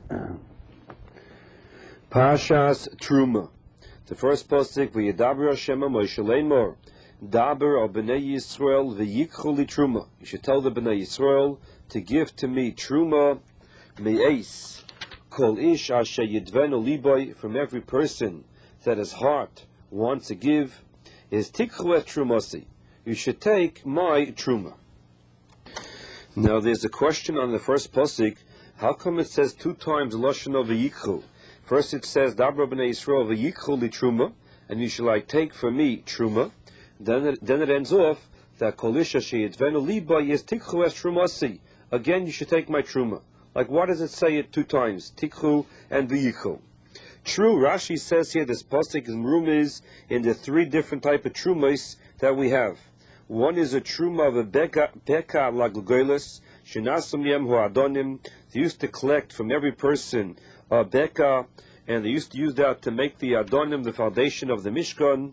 Parshas Truma. The first pasuk, V'yedaber Hashem Moshe Lemor, Daber al Bnei Yisrael v'yikchu li Truma. You should tell the Bnei Yisrael to give to me Truma me'es kol ish asher yidvenu liboy, from every person that his heart wants to give, is tikchu et Trumasi. You should take my Truma. Now there's a question on the first pasuk. How come it says two times Lashon of v'yikchu? First it says, Dabra b'nei Yisrael v'yikchu li Truma, and you shall take for me Truma. Then it ends off that Kol Isha she'yitvenu liba is tikchu es Trumasi. Again, you should take my Truma. Like, why does it say it two times? Tikchu and v'yikchu. True, Rashi says here this pasuk is in the three different type of Trumas that we have. One is a Truma of a Beka laglogelis, shenasum yem hu adonim. They used to collect from every person Beka, and they used to use that to make the Adonim, the foundation of the Mishkan.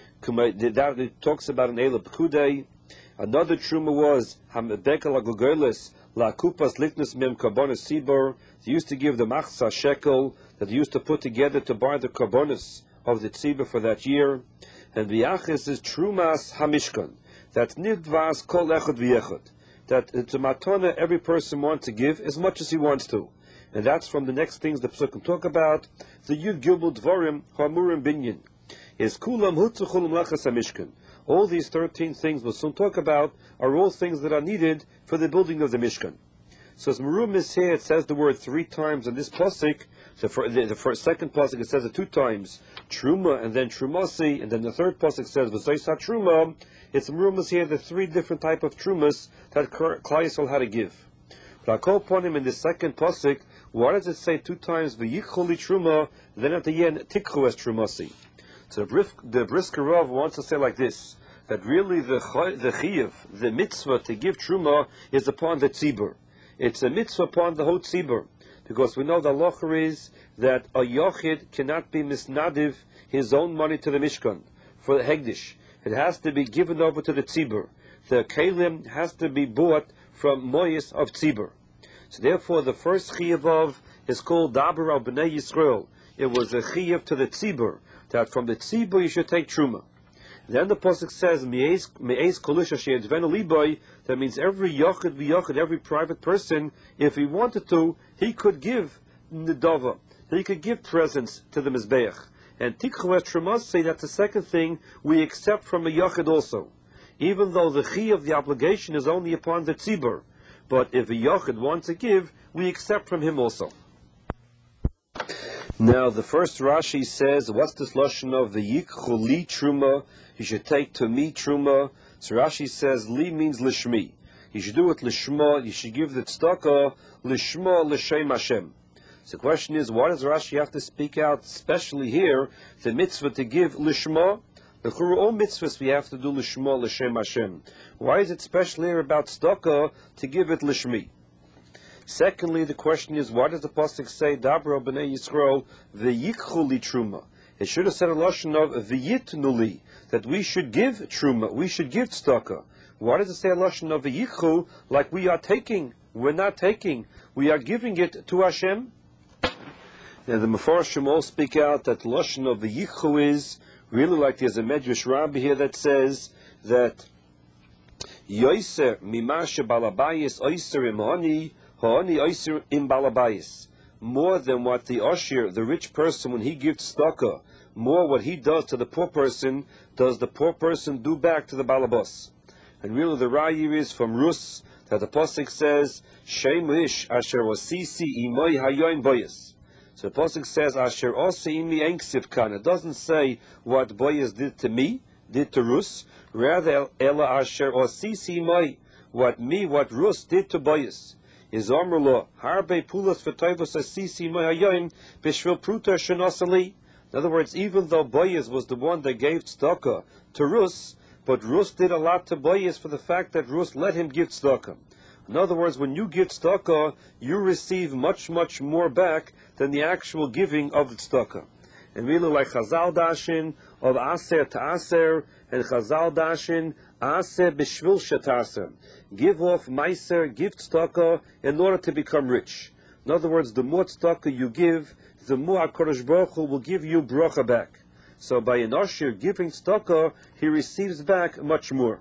That it talks about an Eila Pekudei. Another Truma was Beka Laglogelis, La Kupas Liknus Mem Karbonis Sibor. They used to give the Machsa Shekel that they used to put together to buy the Karbonis of the Tzibor for that year. And the Achis is Trumas HaMishkan. That's Nidvas Kol Echad V'Yechad. That it's a matana every person wants to give as much as he wants to. And that's from the next things the Psukim talk about. The Yud Gilbul Dvorim Hamurim Binyan is Kulam Hutzuchulam Lachas HaMishkan. All these 13 things we'll soon talk about are all things that are needed for the building of the Mishkan. So as Merum is here, it says the word 3 times in this pasuk. So for the second pasuk it says it 2 times, Truma and then Trumasi, and then the third pasuk says V'Zoisa Truma. It's Merum is here the 3 different type of Trumas that Klal Yisrael had to give. But I call upon him in the second pasuk. Why does it say 2 times v'yikchu li Truma, then at the end tikchu es Trumasi? So the Brisker Rav wants to say like this, that really the chiyuv, the mitzvah to give Truma is upon the tzibur. It's a mitzvah upon the whole tzibur, because we know the halacha is that a yochid cannot be misnadiv his own money to the Mishkan for the hegdish. It has to be given over to the tzibur. The kelim has to be bought from moyes of tzibur. So therefore, the first chiyuv is called Daber al Bnei Yisrael. It was a chiyuv to the tzibur, that from the tzibur you should take truma. Then the pasuk says, Me'ez kol isha she'yidvenu liboy. That means every yochid v'yochid, every private person, if he wanted to, he could give nedava. He could give presents to the mizbeach. And tikchu es trumasi, that's the second thing we accept from a yochid also. Even though the chiyuv, the obligation, is only upon the tzibur. But if a yochid wants to give, we accept from him also. Now, the first Rashi says, what's this lashon of v'yikchu li truma? You should take to me truma. So Rashi says, li means lishmi. You should do it lishma. You should give the tzedakah lishma l'shem Hashem. So the question is, why does Rashi have to speak out, especially here, the mitzvah to give lishma? The all mitzvahs we have to do lishma l'shem Hashem. Why is it special here about tzedakah to give it lishmi? Secondly, the question is, why does the pasuk say Dabra b'nei Yisrael v'yikchu li truma? It should have said a lashon of v'yitnu li, that we should give truma, we should give tzedakah. Why does it say a lashon of v'yikchu, like we are taking? We're not taking, we are giving it to Hashem. Now the Mefarshim all speak out that the lashon of v'yikchu is really like there's a Medrash Rabbi here that says that Yoiser mimashe balabayis oiser imhani ha'ani oiser im balabayis. More than what the Oshir, the rich person, when he gives tzedakah, more what he does to the poor person, does the poor person do back to the balabas. And really the Raya is from Rus, that the pasuk says, Shem ish asher osisi imoy hayoin boyas. So the pasuk says, Asher osi imi enksiv kan. It doesn't say what boyas did to me, did to Rus. Rather, ela asher osisi imoy, what Rus did to boyas. Is Amrullah, Harbe Pulas Fatayvus Asisi Mayayim, Bishvil Pruta Shanasali. In other words, even though Boyaz was the one that gave tzedakah to Rus, but Rus did a lot to Boyaz for the fact that Rus let him give tzedakah. In other words, when you give tzedakah, you receive much, much more back than the actual giving of the tzedakah. And really like Chazal Dashin, of Aser to Aser, and Chazal Dashin, Aser Bishvil Shetaser. Give off Meiser, give tzedakah in order to become rich. In other words, the more tzedakah you give, the more HaKadosh Baruch Hu will give you bracha back. So by an Asher giving tzedakah, he receives back much more.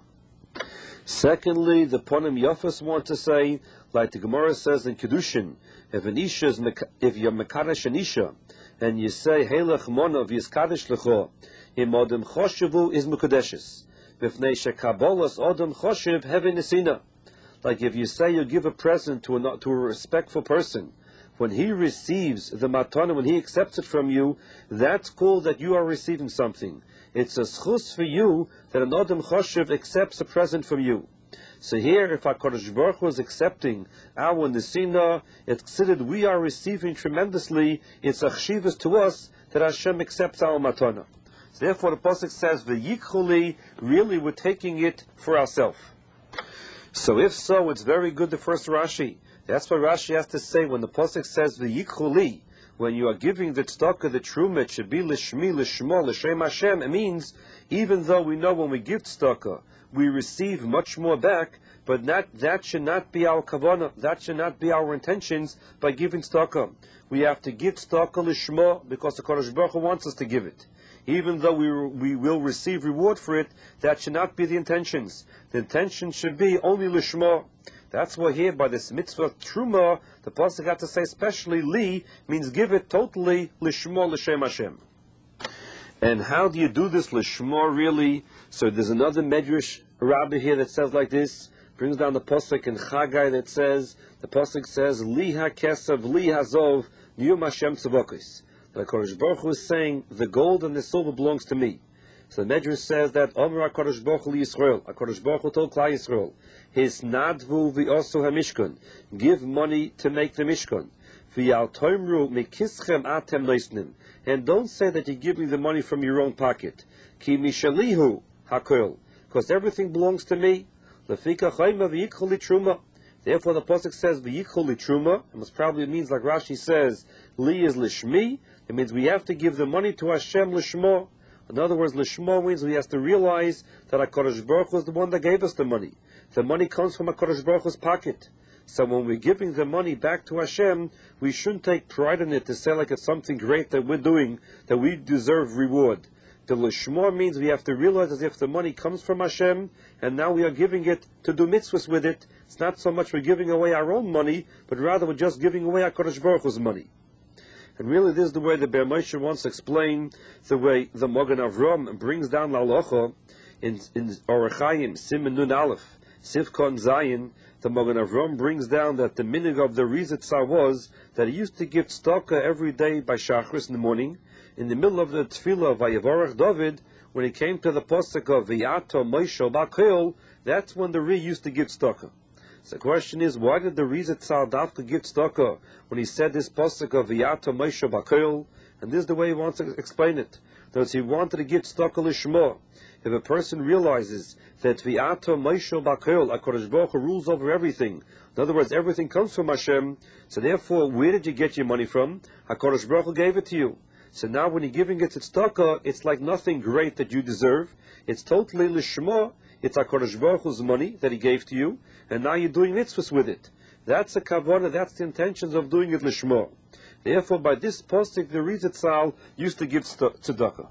Secondly, the Ponim Yafas want to say, like the Gemara says in Kedushin, if you're Mekadesh an Isha, and you say, Heilach Monav Yizkadesh Lecho, Im Odem Choshevu is Mekadeshes. B'fnei Shekabolas Odem Choshev Hevi Nesina. Like if you say you give a present to a respectful person, when he receives the matana, when he accepts it from you, that's called that you are receiving something. It's a schus for you that an Odem Choshev accepts a present from you. So here, if HaKadosh Baruch Hu is accepting our Nesina, it's considered we are receiving tremendously. It's a chshivas to us that Hashem accepts our matana. So therefore the Pasuk says, V'yikhuli, really we're taking it for ourselves. So if so, it's very good, the first Rashi. That's what Rashi has to say when the Pasuk says, V'yikhuli, when you are giving the tzedakah, the truma, it should be l'shmi, l'shmo, l'shem Hashem. It means, even though we know when we give tzedakah, we receive much more back, but that should not be our kavanah, that should not be our intentions by giving tzedakah. We have to give tzedakah l'shmo because the Kadosh Baruch Hu wants us to give it. Even though we will receive reward for it, that should not be the intentions. The intention should be only l'shmo. That's why here by this mitzvah truma, the pasuk had to say especially li means give it totally l'shmo l'shem Hashem. And how do you do this l'shmo really? So there's another medrash rabbi here that says like this, brings down the pasuk in Chagai that says, the pasuk says li hakesav li hazov niyum Hashem tzavokos. The HaKadosh Baruch Hu is saying the gold and the silver belongs to me. So the Medrash says that Omer HaKadosh Baruch Hu Yisrael, HaKadosh Baruch Hu told Klal Yisrael, his nadvu v'osu hamishkan, give money to make the mishkan. V'yal toimru mekischem atem noisnim, and don't say that you're giving the money from your own pocket. Ki mishalihu hakol, because everything belongs to me. Lefika chayma v'yikhol li truma. Therefore the pasuk says v'yikhol li truma, and it probably means like Rashi says, li is lishmi. It means we have to give the money to Hashem lishmo. In other words, lishmo means we have to realize that HaKadosh Baruch Hu is the one that gave us the money. The money comes from HaKadosh Baruch Hu's pocket. So when we're giving the money back to Hashem, we shouldn't take pride in it to say like it's something great that we're doing, that we deserve reward. The lishmo means we have to realize as if the money comes from Hashem, and now we are giving it to do mitzvahs with it. It's not so much we're giving away our own money, but rather we're just giving away HaKadosh Baruch Hu's money. And really this is the way the Be'er Moshe wants to explain the way the Magen Avram brings down the halacha in Orach Chaim, Siman Nun Aleph, Sivkon Zayin. The Magen Avram brings down that the minig of the Rizitza was that he used to give tzedakah every day by Shachris in the morning. In the middle of the tefillah of Vayevorach David, when he came to the pasuk of V'yato Moshe Ba'Kol, that's when the Ri used to give tzedakah. So the question is, why did the Rizitza Dafka give tzedakah when he said this pasuk of V'yato Moshe Ba'Kol? And this is the way he wants to explain it. That he wanted to give tzedakah lishmo. If a person realizes that V'yato Moshe Ba'Kol, HaKadosh Baruch Hu rules over everything, in other words, everything comes from Hashem, so therefore, where did you get your money from? HaKadosh Baruch Hu gave it to you. So now when you're giving it to tzedakah, it's like nothing great that you deserve. It's totally lishmo. It's HaKadosh Baruch Hu's money that He gave to you, and now you're doing mitzvahs with it. That's the kavanah, that's the intentions of doing it lishmo. Therefore, by this postic, the Rizitzal used to give tzedakah.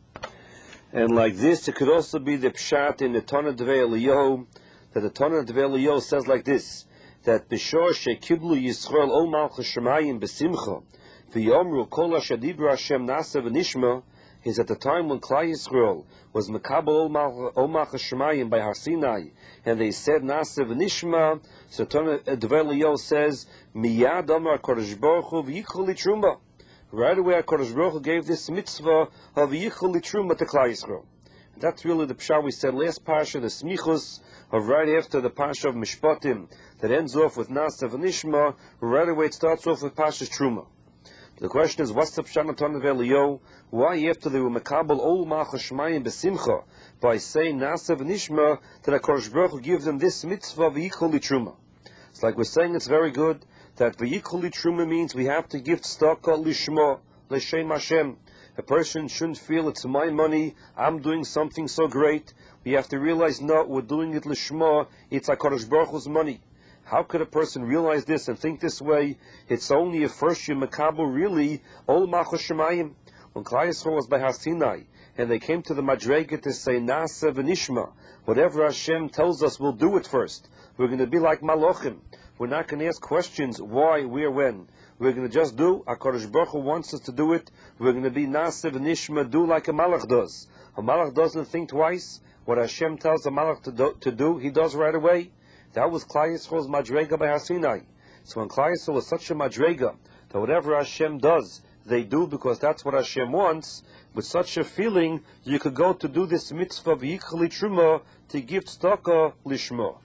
And like this, it could also be the pshat in the Tana Devei Eliyahu, that the Tana Devei Eliyahu says like this, that B'shor she'kiblu Yisrael ol malchus shemayim b'simcha, v'yomru kol asher dibra Hashem nasa v'nishma, is at the time when Klal Yisrael was Mekabel Ol Malchus Shemayim by Har Sinai, and they said Nasa v'Nishma. So Tana Devei Eliyahu says, Miyad Amar HaKadosh Baruch Hu v'yichol li truma. Right away HaKadosh Baruch Hu gave this mitzvah of v'yichol li truma to Klal Yisrael. And that's really the pshat we said last parsha, the smichus of right after the parsha of Mishpatim, that ends off with Nasa v'Nishma. Right away it starts off with Parshas Truma. The question is, what's the pshat of Tana Devei Eliyahu? Why after they were Mekabel Ol Malchus Shemayim b'simcha by saying Nasa v'Nishma, that HaKadosh Baruch Hu gives them this mitzvah v'yichol li truma? It's like we're saying it's very good that v'yichol li truma means we have to give tzedakah lishma, l'shem Hashem. A person shouldn't feel it's my money, I'm doing something so great. We have to realize, no, we're doing it lishma, it's HaKadosh Baruch Hu's money. How could a person realize this and think this way? It's only if first you makabel really ol malchus shemayim. When Klal Yisrael was by Har Sinai, and they came to the Madrega to say Nasa v'nishma, whatever Hashem tells us, we'll do it first. We're going to be like Malachim. We're not going to ask questions, why, where, when. We're going to just do, HaKadosh Baruch Hu wants us to do it. We're going to be Nasa v'nishma, do like a Malach does. A Malach doesn't think twice. What Hashem tells a Malach to do, he does right away. That was Klal Yisrael's Madrega by Har Sinai. So when Klal Yisrael is such a Madrega, that whatever Hashem does, they do because that's what Hashem wants, with such a feeling, you could go to do this mitzvah v'yichli truma, to give tzedakah lishma.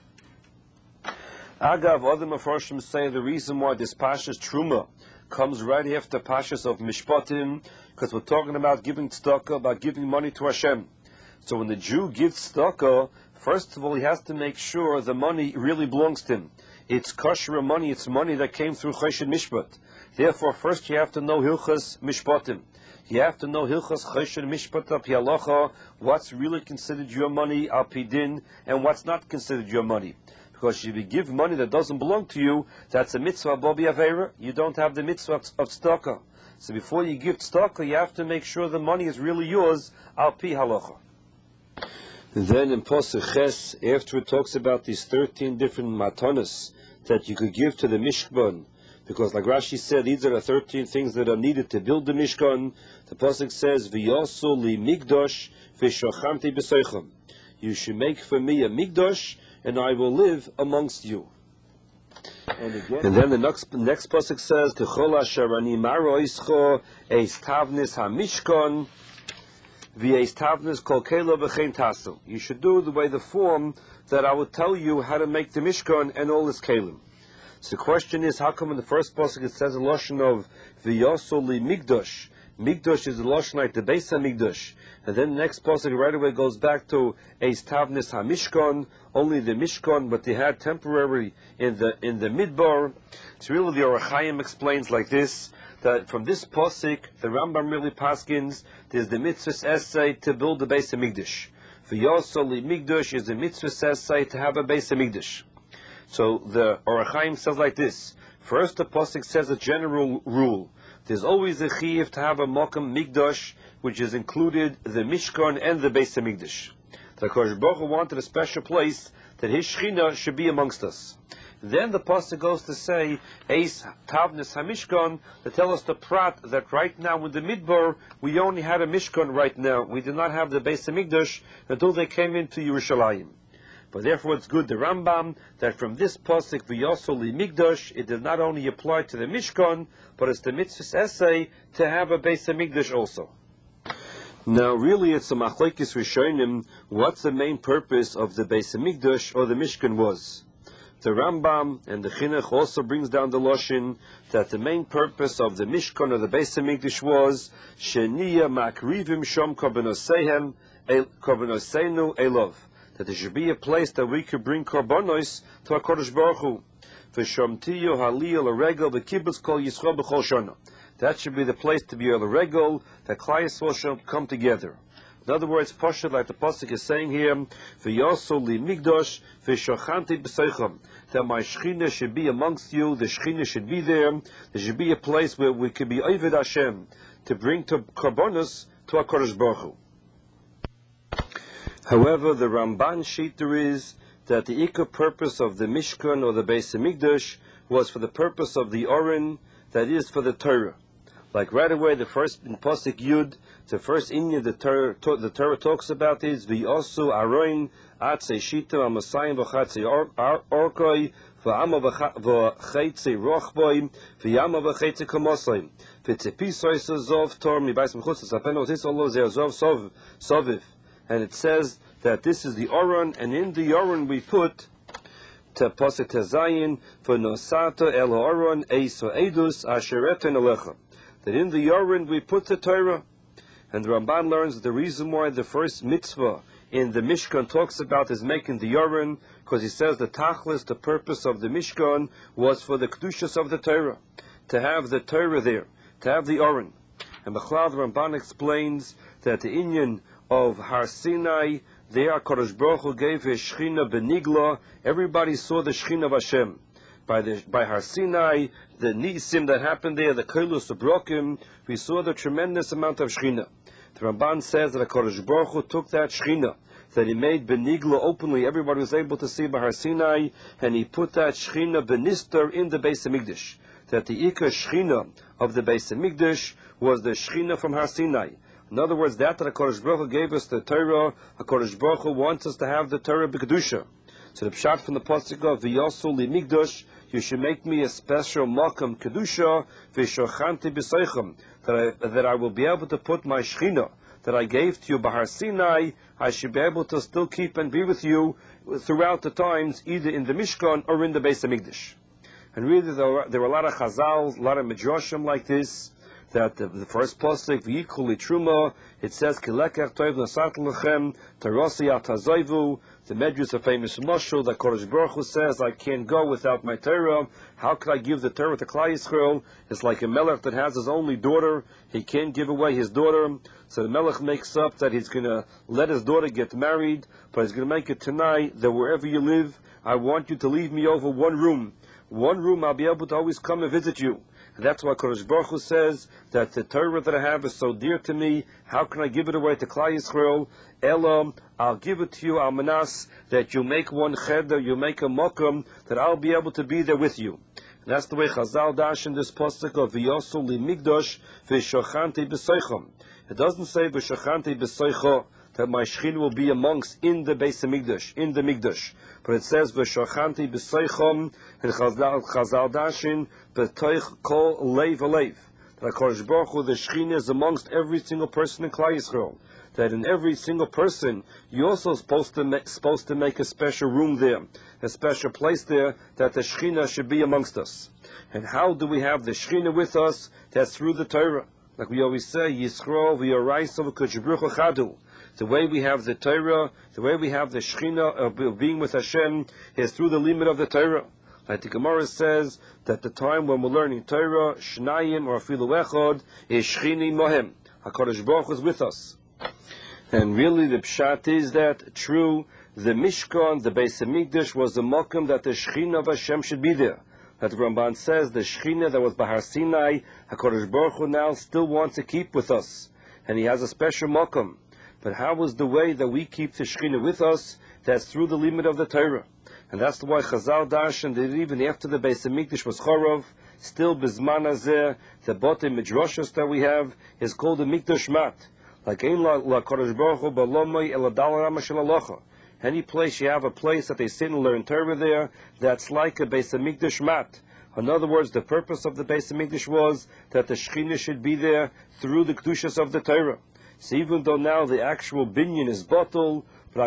Agav, other Mefarshim say the reason why this Pashas Truma comes right after Pashas of Mishpatim, because we're talking about giving tzedakah, about giving money to Hashem. So when the Jew gives tzedakah, first of all, he has to make sure the money really belongs to him. It's kosher money, it's money that came through Choshen Mishpat. Therefore, first you have to know Hilchas Mishpatim. You have to know Hilchas Choshen Mishpat al pi halacha, what's really considered your money al pi din, and what's not considered your money. Because if you give money that doesn't belong to you, that's a mitzvah bobi avera. You don't have the mitzvah of tzedakah. So before you give tzedakah, you have to make sure the money is really yours al pi halacha. Then in Pasuk Ches, after it talks about these 13 different matanos that you could give to the Mishkan, because like Rashi said, these are the 13 things that are needed to build the Mishkan. The Pasuk says, V'yosu li migdosh v'shochanti b'soichem. You should make for me a migdosh, and I will live amongst you. And then the next Pasuk says, T'chol asher ani maro ischo eis tavnis ha-mishkan v'eis tavnis kol kelo v'chein tasu. You should do the way the form that I would tell you how to make the Mishkan and all its kelim. So the question is, how come in the first pasuk it says a lashon of v'yosu li migdosh? Migdosh is the lashon like the Beis HaMikdash, and then the next pasuk right away goes back to eis tavnis ha-mishkan, only the mishkan, but they had temporary in the midbar. So really the Orach Chaim explains like this, that from this pasuk the Rambam really paskins there's the mitzvah essay to build the Beis HaMikdash. V'yosu li migdosh is the mitzvah essay to have a Beis HaMikdash. So the Orach Chaim says like this. First, the pasuk says a general rule. There's always a chiyuv to have a Mokum Mikdash, which is included the Mishkan and the Beis HaMikdash. The HaKadosh Baruch Hu wanted a special place that His Shechina should be amongst us. Then the pasuk goes to say, Eis Tavnis HaMishkan, to tell us the prat that right now in the Midbar, we only had a Mishkan right now. We did not have the Beis HaMikdash until they came into Yerushalayim. But therefore it's good, the Rambam, that from this pasuk, v'yosu li migdosh, it does not only apply to the Mishkan, but it's the mitzvah's essay to have a Beis HaMikdash also. Now really it's a machlekes rishonim, what's the main purpose of the Beis HaMikdash or the Mishkan was. The Rambam and the Chinuch also brings down the lashon that the main purpose of the Mishkan or the Beis HaMikdash was sheniya makrivim shom korbanoseihem korbanosenu elov, that there should be a place that we could bring korbanos to HaKadosh Baruch Hu. V'shomtiyo haliyah l'regel v'kibbutz kol Yisrael b'chol shana. That should be the place to be a l'regel, that Klal Yisrael should come together. In other words, Pashut, like the pasuk is saying here, v'yosu li migdosh v'shochanti b'soichem, that my Shechina should be amongst you, the Shechina should be there, there should be a place where we could be Oved Hashem, to bring to korbanos to HaKadosh Baruch Hu. However, the Ramban Shita is that the ikar purpose of the Mishkan or the Beis HaMikdash was for the purpose of the Oren, that is for the Torah. Like right away, the first in Pasuk Yud, the first inyan the Torah talks about is v'yosu aroin atzei shita amasayim v'chatzei orkoi v'ama v'chatzei rochboi v'yama v'chatzei kamosayim v'tzepisoi zov tor mibais mechutz sapeno tis olo zeh zov soviv. And it says that this is the Oron, and in the Oron we put to Pasuk Tezayin for Nosato El Oron Eiso Edus Ashereten Alecha. That in the Oron we put the Torah. And the Ramban learns the reason why the first mitzvah in the Mishkan talks about is making the Oron, because he says the Tachlis, the purpose of the Mishkan, was for the Kedushas of the Torah, to have the Torah there, to have the Oron. And Bechlal, the Ramban explains that the inyan of Har Sinai, there HaKadosh Baruch Hu gave His Shechina benigla. Everybody saw the Shechina of Hashem. by Har Sinai, the Nisim that happened there, the Koilus Brokim, we saw the tremendous amount of Shechina. The Ramban says that HaKadosh Baruch Hu took that Shechina that he made Benigla openly, everybody was able to see by Har Sinai, and he put that Shechina Benister in the Beis HaMikdash. That the Ikar Shechina of the Beis HaMikdash was the Shechina from Har Sinai. In other words, that HaKadosh Baruch Hu gave us the Torah, HaKadosh Baruch Hu wants us to have the Torah B'Kedusha. So the pshat from the pasuk of V'yosu li Migdash, you should make me a special makam kedusha v'shochanti b'soichem, that I will be able to put my shechina that I gave to you Bahar Sinai. I should be able to still keep and be with you throughout the times, either in the Mishkan or in the Beis HaMikdash. And really, there were a lot of chazals, a lot of midrashim like this. That the first pasuk v'yikhu litruma, it says kilekach toiv nasat lechem tarosi atazoivu. The Medrash, a famous mashal that Kodesh Baruch Hu says, I can't go without my Torah. How could I give the Torah to Klal Yisrael? It's like a melech that has his only daughter. He can't give away his daughter. So the melech makes up that he's going to let his daughter get married, but he's going to make it tonight that wherever you live, I want you to leave me over one room. One room, I'll be able to always come and visit you. And that's why Kodesh Baruch Hu says that the Torah that I have is so dear to me. How can I give it away to Klal Yisrael? Elam, I'll give it to you, Almanas, that you make one cheder, you make a mokum, that I'll be able to be there with you. And that's the way Chazal dash in this pasuk of V'yosu li Migdash v'shochanti b'soichom. It doesn't say v'shochanti b'soicho, that my Shechin will be amongst in the Beis HaMikdash, in the Mikdash. But it says v'shochanti b'soichom, and Chazal dashin b'toich kol leiv aleiv. That HaKadosh Baruch Hu, the Shechin is amongst every single person in Klal Yisrael. That in every single person, you're also supposed to make a special room there, a special place there, that the Shechina should be amongst us. And how do we have the Shechina with us? That's through the Torah. Like we always say, Yisrael v'yoraisa v'kodesh baruch hu chadu. The way we have the Torah, the way we have the Shechina of being with Hashem, is through the limit of the Torah. Like the Gemara says, that the time when we're learning Torah, Shnayim or Afilu Echad, is Shechini Mohem. HaKadosh Baruch Hu is with us. And really the pshat is that true, the Mishkan, the Beis HaMikdash, was the Mokum that the Shechina of Hashem should be there. That the Ramban says the Shechina that was Bahar Sinai, HaKadosh Baruch Hu now still wants to keep with us. And he has a special Mokum. But how was the way that we keep the Shechina with us? That's through the limit of the Torah. And that's why Chazal Dash, and even after the Beis HaMikdash was Chorov, still Bizman Hazeh, the Bote Midrashos that we have, is called the Mikdash Mat. Like Ein La Kodesh Baruch Hu Balomai Eladal Rama Shel Alocha. Any place you have a place that they sit and learn Torah there, that's like a Beis HaMikdash mat. In other words, the purpose of the Beis HaMikdash was that the Shechina should be there through the Kedushas of the Torah. So even though now the actual binyan is bottled, the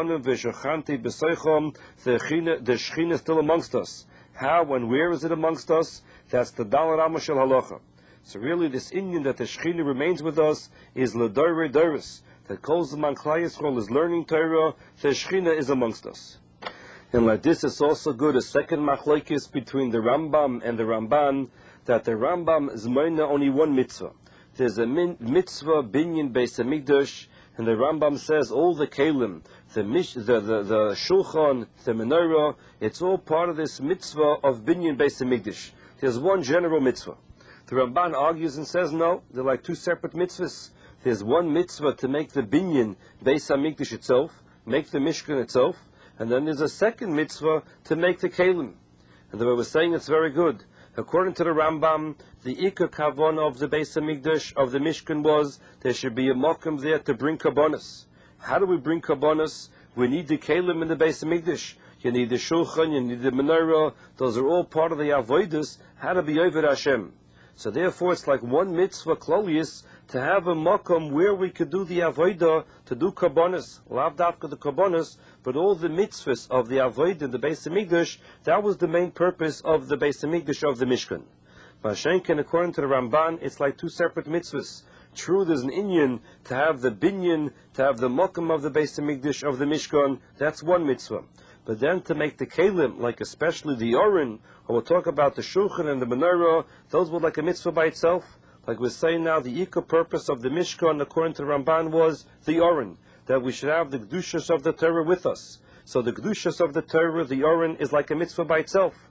Shechina is still amongst us. How and where is it amongst us? That's the Dal Rama Shel Halacha. So really this Inyan that the Shechina remains with us is L'Dorei Doros. That Kol Zman Klal Yisrael is learning Torah, the Shechina is amongst us. And like this is also good, a second machlokes between the Rambam and the Ramban, that the Rambam is moina only one mitzvah. There's a mitzvah binyan Beis HaMikdash, and the Rambam says all the kelim, the shulchan, the menorah, it's all part of this mitzvah of binyan Beis HaMikdash. There's one general mitzvah. The Ramban argues and says no, they're like two separate mitzvahs. There's one mitzvah to make the binyan Beis HaMikdash itself, make the Mishkan itself, and then there's a second mitzvah to make the kelim. And the way we're saying it's very good. According to the Rambam, the Ikar Kavon of the Beis HaMikdash, of the Mishkan, was there should be a mokum there to bring karbonos. How do we bring karbonos? We need the kelim in the Beis HaMikdash. You need the shulchan, you need the menorah. Those are all part of the avodas, how to be over Hashem. So therefore it's like one mitzvah klolius to have a makom where we could do the avodah, to do karbonos, lav dafka the karbonos, but all the mitzvahs of the avodah in the Beis HaMikdash, that was the main purpose of the Beis HaMikdash of the Mishkan. Mashenken, according to the Ramban, it's like two separate mitzvahs. True, there's an inyan to have the binyan, to have the makom of the Beis HaMikdash of the Mishkan, that's one mitzvah. But then to make the kelim, like especially the oren, or we'll talk about the shulchan and the menorah, those were like a mitzvah by itself. Like we're saying now, the ikar purpose of the Mishkan, according to the Ramban, was the oren, that we should have the kedushas of the Torah with us. So the kedushas of the Torah, the oren, is like a mitzvah by itself.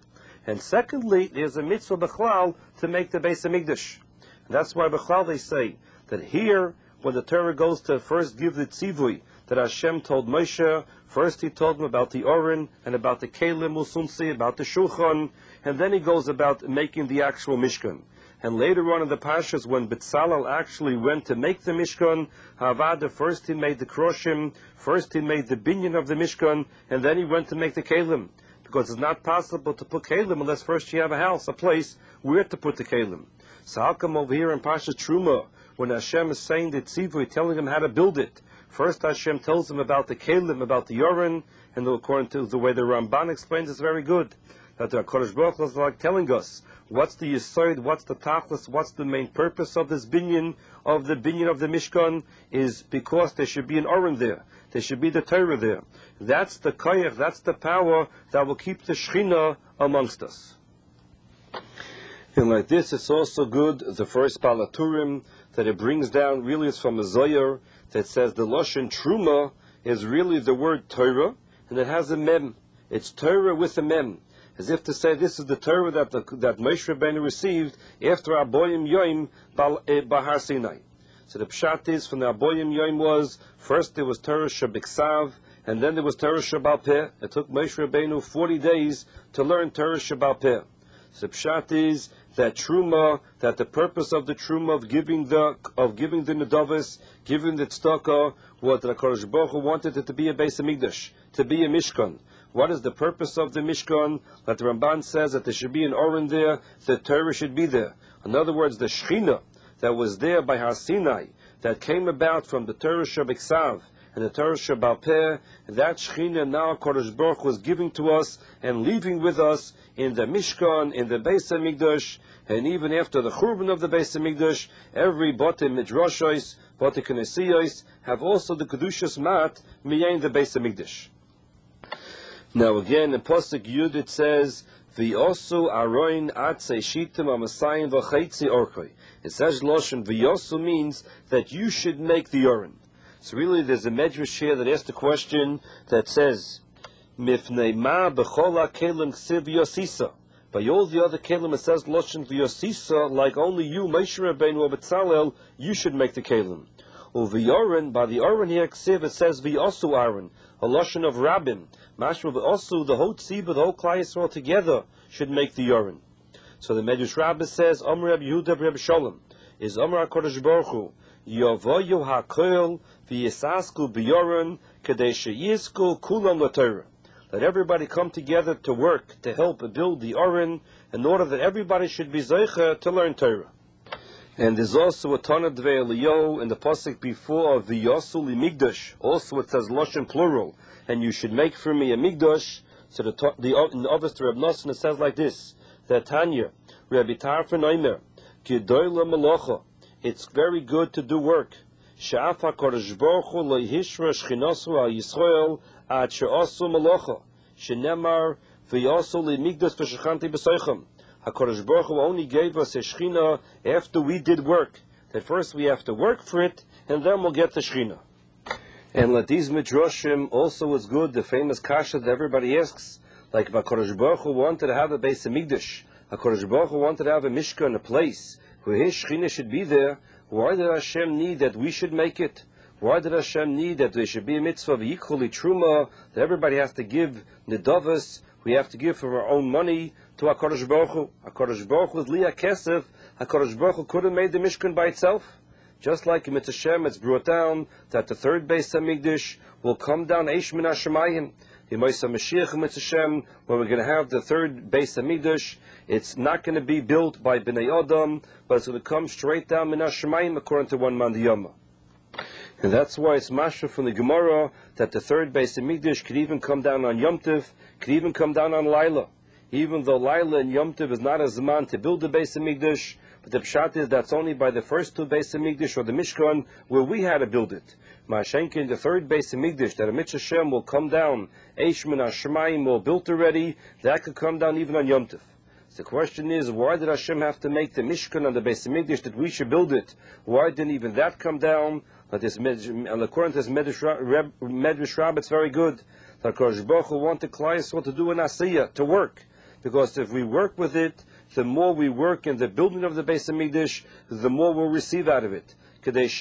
And secondly, there's a mitzvah b'chlal to make the Beis Hamikdash. And that's why b'chlal they say that here, when the Torah goes to first give the tzivui that Hashem told Moshe, first he told him about the Oren and about the Kelim Usunsi, about the Shulchan, and then he goes about making the actual Mishkan. And later on in the Pashas, when Betzalel actually went to make the Mishkan, Havada, first he made the Kroshim, first he made the binyan of the Mishkan, and then he went to make the Kelim. Because it's not possible to put Kelim unless first you have a house, a place where to put the Kelim. So how come over here in Pasha Truma, when Hashem is saying the Tzivui, telling him how to build it, first Hashem tells him about the Kelim, about the Yoren, and according to the way the Ramban explains, it's very good. That the HaKadosh Baruch Hu is like telling us what's the Yesod, what's the Tachlis, what's the main purpose of this binyan, of the Mishkan, is because there should be an Oren there. There should be the Torah there. That's the Koyach, that's the power that will keep the Shechina amongst us. And like this, it's also good, the first Palaturim, that it brings down, really it's from a Zohar, that says the Lashon Truma is really the word Torah, and it has a Mem. It's Torah with a Mem. As if to say, this is the Torah that Moshe Rabbeinu received after Aboyim Yoim Bahar Sinai. So the Pshat is, from the Aboyim Yoim was, first there was Torah Shabiksav, and then there was Torah Shabal Peh. It took Moshe Rabbeinu 40 days to learn Torah Shabal Peh. So the Pshat is that Truma, that the purpose of the Truma of giving the Nedavis, giving the Tzedakah, what the HaKadosh Baruch Hu wanted it to be a Beis Hamikdash, to be a Mishkan. What is the purpose of the Mishkan? That the Ramban says that there should be an Oren there, the Torah should be there. In other words, the Shechina that was there by Har Sinai, that came about from the Torah Shabiksav and the Torah Shabal Peh, that Shechina now HaKadosh Baruch Hu was giving to us and leaving with us in the Mishkan, in the Beis Hamikdash, and even after the Churban of the Beis Hamikdash, every Bate Midrashos, Bate Knesiyos have also the Kedushas Mat miyain the Beis Hamikdash. Now again, in Pasuk Yud it says, V'yosu aroin atzei shitim amasayim v'chaitzi orchoi. It says Loshen, V'yosu means that you should make the Oren. So really there's a Medrash here that asks the question that says, Mifnei ma b'chol ha'kelim ksiv yosisa. By all the other kelim it says Loshen v'yosisa, like only you, Moshe Rabbeinu or Betzalel, you should make the kelim. Or v'yoren, by the Oren here, ksiv, it says V'yosu Aaron, a Loshen of Rabbim. Mashma also the whole Tzibah, the whole Klai Yisrael together should make the Yoren. So the Medrash Rabbah says, Omer Reb Yehuda Reb Sholem, is Omer HaKadosh Baruch Hu, Yovoyu HaKol v'yisasku b'Yoren kedei sheyisku kulam l'Torah. Let everybody come together to work, to help build the Oren, in order that everybody should be Zeicha to learn Torah. And there's also a ton of Dvei Eliyahu in the pasuk before of V'yosu Limigdash. Also it says Loshen plural, and you should make for me a Migdash. So in the Ovis to Reb Nosson it says like this: that Tanya, Rabbi Tarfon Omer, Kidoyla Malacha. It's very good to do work. She'af HaKadosh Baruch Hu lo yishra shchinasu al Yisrael ad she'asu malacha. Shenemar V'yosu Limigdash v'shechanti b'soichem. HaKadosh Baruch Hu only gave us a Shechina after we did work. That first we have to work for it, and then we'll get the Shechina. And like these Midrashim also is good, the famous Kasha that everybody asks, like if HaKadosh Baruch Hu wanted to have a Beis Hamikdash, HaKadosh Baruch Hu wanted to have a Mishkan, a place where his Shechina should be there, why did Hashem need that we should make it? Why did Hashem need that there should be a mitzvah of Yichuli Truma, that everybody has to give Nedavas, we have to give from our own money to HaKadosh Baruch Hu? HaKadosh Baruch Hu with Liyah Kesef, HaKadosh Baruch Hu could have made the Mishkan by itself. Just like in Mitzvah Shem, it's brought down that the third Beis Hamikdash will come down Eish Min HaShemayim. In Moshe Mashiach in Mitzvah Shem, when we're going to have the third Beis Hamikdash, it's not going to be built by Bnei Adam, but it's going to come straight down Min HaShemayim according to one man Diyama. And that's why it's mashra from the Gemara that the third Beis Hamikdash could even come down on Yom Tov, could even come down on Laila. Even though Laila and Yom Tov is not a Zaman to build the Beis Hamikdash, but the pshat is that's only by the first two Beis Hamikdash or the Mishkan where we had to build it. Ma'ashenkin, the third Beis Hamikdash, that a Mitzvah Shem will come down, Eish Min HaShemayim will built already, that could come down even on Yom Tov. So the question is, why did Hashem have to make the Mishkan on the Beis Hamikdash that we should build it? Why didn't even that come down? According to this Medrash Rabbah, it's very good. That HaKadosh Baruch Hu wanted Klai Yisrael to do an asiyah, to work. because if we work with it, the more we work in the building of the Beis Hamikdash, the more we'll receive out of it. That's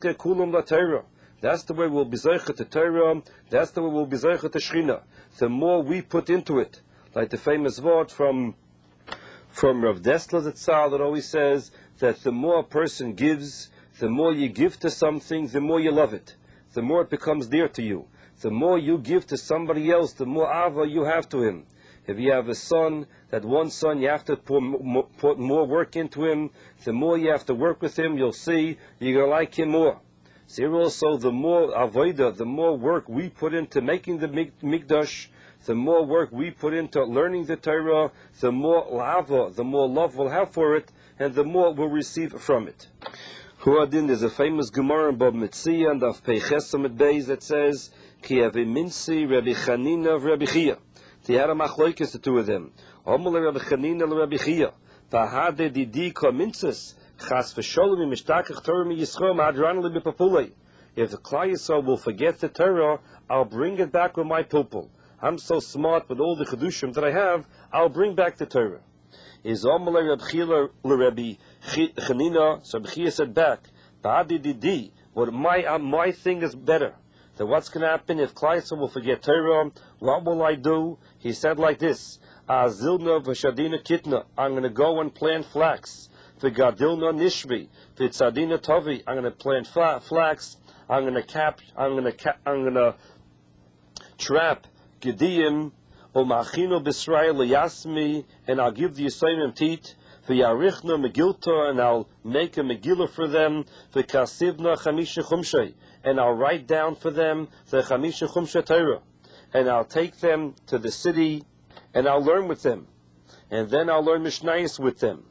the way we'll be zeicha to Torah. That's the way we'll be zeicha to Shechina. The more we put into it, like the famous word from Rav Dessler Zatzal that always says that the more a person gives, the more you give to something, the more you love it. The more it becomes dear to you. The more you give to somebody else, the more ava you have to him. If you have a son, that one son, you have to put more work into him. The more you have to work with him, you'll see you're going to like him more. See, also, the more avodah, the more work we put into making the mikdash, the more work we put into learning the Torah, the more lava, the more love we'll have for it, and the more we'll receive from it. Huadin, there's a famous Gemara in Bab Metzia and of Peichesamid Beis that says, Ki Avi Minsi, Rabbi Chanina, Rabbi Chia. They had a machloikis, the two of them. Omele Rabbi Chanina, Rabbi Chia. Vahade Didi Ka Minsis, Chas V'sholem, Mishtakach Torah Mi Yisro, Ma'adran Li B'Papulei. If the Klal Yisrael will forget the Torah, I'll bring it back with my pupil. I'm so smart with all the Chedushim that I have, I'll bring back the Torah. Is Omele Rabbi Chia, Rabbi Chanina, so Rabbi Chia said back, Vahade Didi, what my thing is better. So what's going to happen if Klal Yisrael will forget Torah? What will I do? He said like this: Azilna v'shadina kitna. I'm going to go and plant flax. V'gadilna nishvi. V'tzadina tovi. I'm going to plant flax. I'm going to trap gediyim. Umachino b'Israel liyasmi, and I'll give the Yisraelim teat. V'yarichna megilta, and I'll make a megillah for them. V'kasivna chamisha chumshay, and I'll write down for them the chamisha chumsha Torah, and I'll take them to the city, and I'll learn with them, and then I'll learn Mishnayos with them.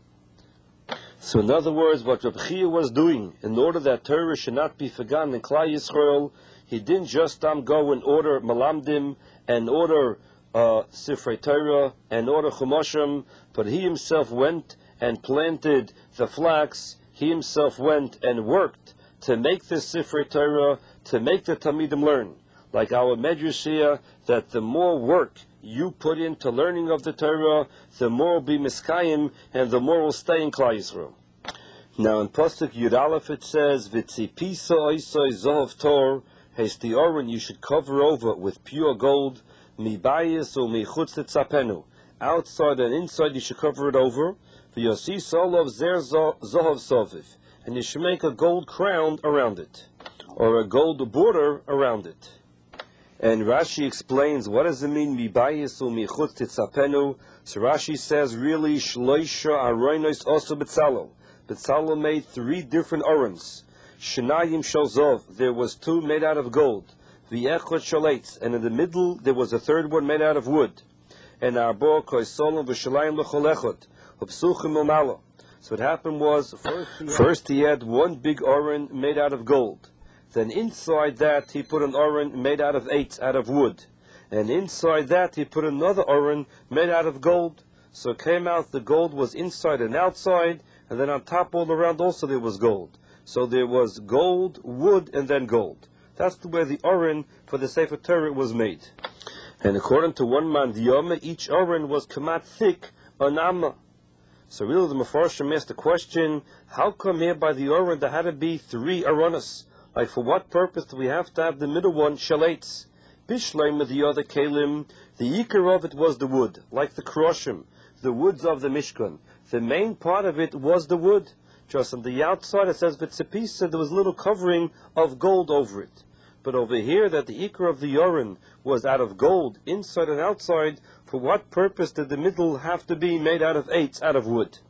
So in other words, what Rabbi Chia was doing, in order that Torah should not be forgotten in Klal Yisrael, he didn't just go and order Malamdim, and order Sifrei Torah, and order Chumashim, but he himself went and planted the flax. He himself went and worked to make the Sifrei Torah, to make the Talmidim learn. Like our Medrash here, that the more work you put into learning of the Torah, the more will be Miskayim, and the more will stay in Klal Yisrael. Now in Pasuk Yud Aleph it says, V'tzipisa oisoi zohov tor, hesti oren, you should cover over with pure gold, mi bayis or mi chutz tzapenu. Outside and inside you should cover it over. V'yosi solov zer zohov soviv, and you should make a gold crown around it, or a gold border around it. And Rashi explains, what does it mean, mi bayis or mi chutz tzapenu? So Rashi says, really, shloisha aroinos osu b'tzalo. B'tzalo made 3 different orens. Shenayim shel zov, there was 2 made out of gold. V'echot shalates, and in the middle there was a 3rd one made out of wood. And arbo koisolom v'shalayim l'cholechot, hupsuchim l'malo. So what happened was, first he had 1 big oren made out of gold. Then inside that he put an oren made out of 8, out of wood. And inside that he put another oren made out of gold. So it came out the gold was inside and outside, and then on top all around also there was gold. So there was gold, wood, and then gold. That's the way the oren for the Sefer Torah was made. And according to one man diyama, each oren was kamat thick, an amma. So really the Mefarshim asked the question, how come here by the oren there had to be 3 aronas? Like for what purpose do we have to have the middle one, shalates? Bishleim with the other kalim, the yikar of it was the wood, like the kroshim, the woods of the Mishkan. The main part of it was the wood. Just on the outside it says V'tzipisa, there was a little covering of gold over it. But over here that the ikar of the Yoren was out of gold, inside and outside, for what purpose did the middle have to be made out of 8s, out of wood?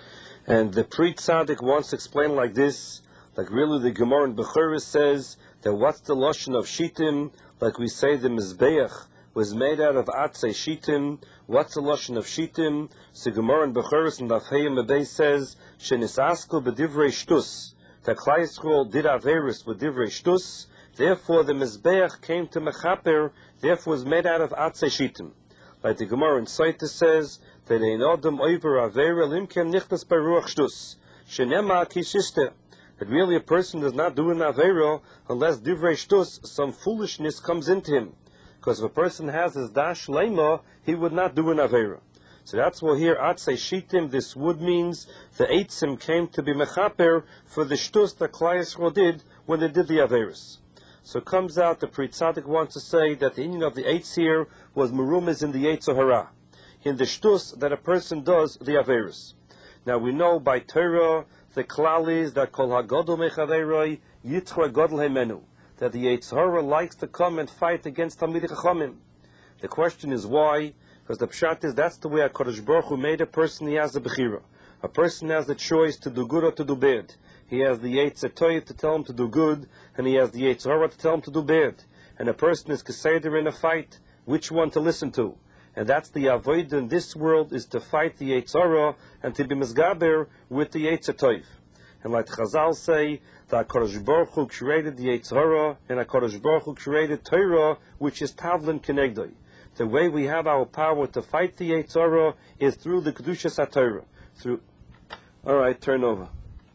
And the Pri Tzaddik once explained like this, like really the Gemara in Bechuris says, that what's the Lashon of Shittim, like we say the Mizbeach was made out of Atzei Shittim. What's the Lashon of Shittim? So Gemara in Bechuris and Dafhei Mebei says, Shenisasku b'divrei shtus, that Klal Yisrael did Averis with divrei shtus, therefore the Mizbeach came to Mechaper, therefore was made out of Atzei Shittim. Like the Gemara in Saita says, that ein Adam over Avera limkem nichtas by Ruach shtus, Shenema kishiste, that really a person does not do an Avera unless divrei shtus, some foolishness comes into him. Because if a person has his dash lema, he would not do an Avera. So that's why here, Atzei Shitim, this wood means the Eitzim came to be Mechaper for the Shtus that Klal Yisrael did when they did the Averis. So it comes out the Pri Tzaddik wants to say that the union of the Eitz here was Merumas in the Yetzer Hara, in the Shtus that a person does the Averis. Now we know by Torah, the Klal is that Kol HaGodol Mechaveroi Yitzchor Godel Hemenu, that the Yetzer Hara likes to come and fight against Talmidei Chachamim. The question is why? Because the pshat is that's the way HaKadosh Baruch Hu made a person. He has a bechira. A person has the choice to do good or to do bad. He has the Yetzer Toiv to tell him to do good, and he has the Yetzer Hara to tell him to do bad. And a person is keseder in a fight, which one to listen to. And that's the avoid in this world, is to fight the Yetzer Hara and to be misgaber with the Yetzer Toiv. And like Chazal say, that HaKadosh Baruch Hu created the Yetzer Hara, and HaKadosh Baruch Hu created Torah, which is Tavlin Kenegdoi. The way we have our power to fight the Yetzer Hara is through the Kedushas HaTorah. Alright, turn over.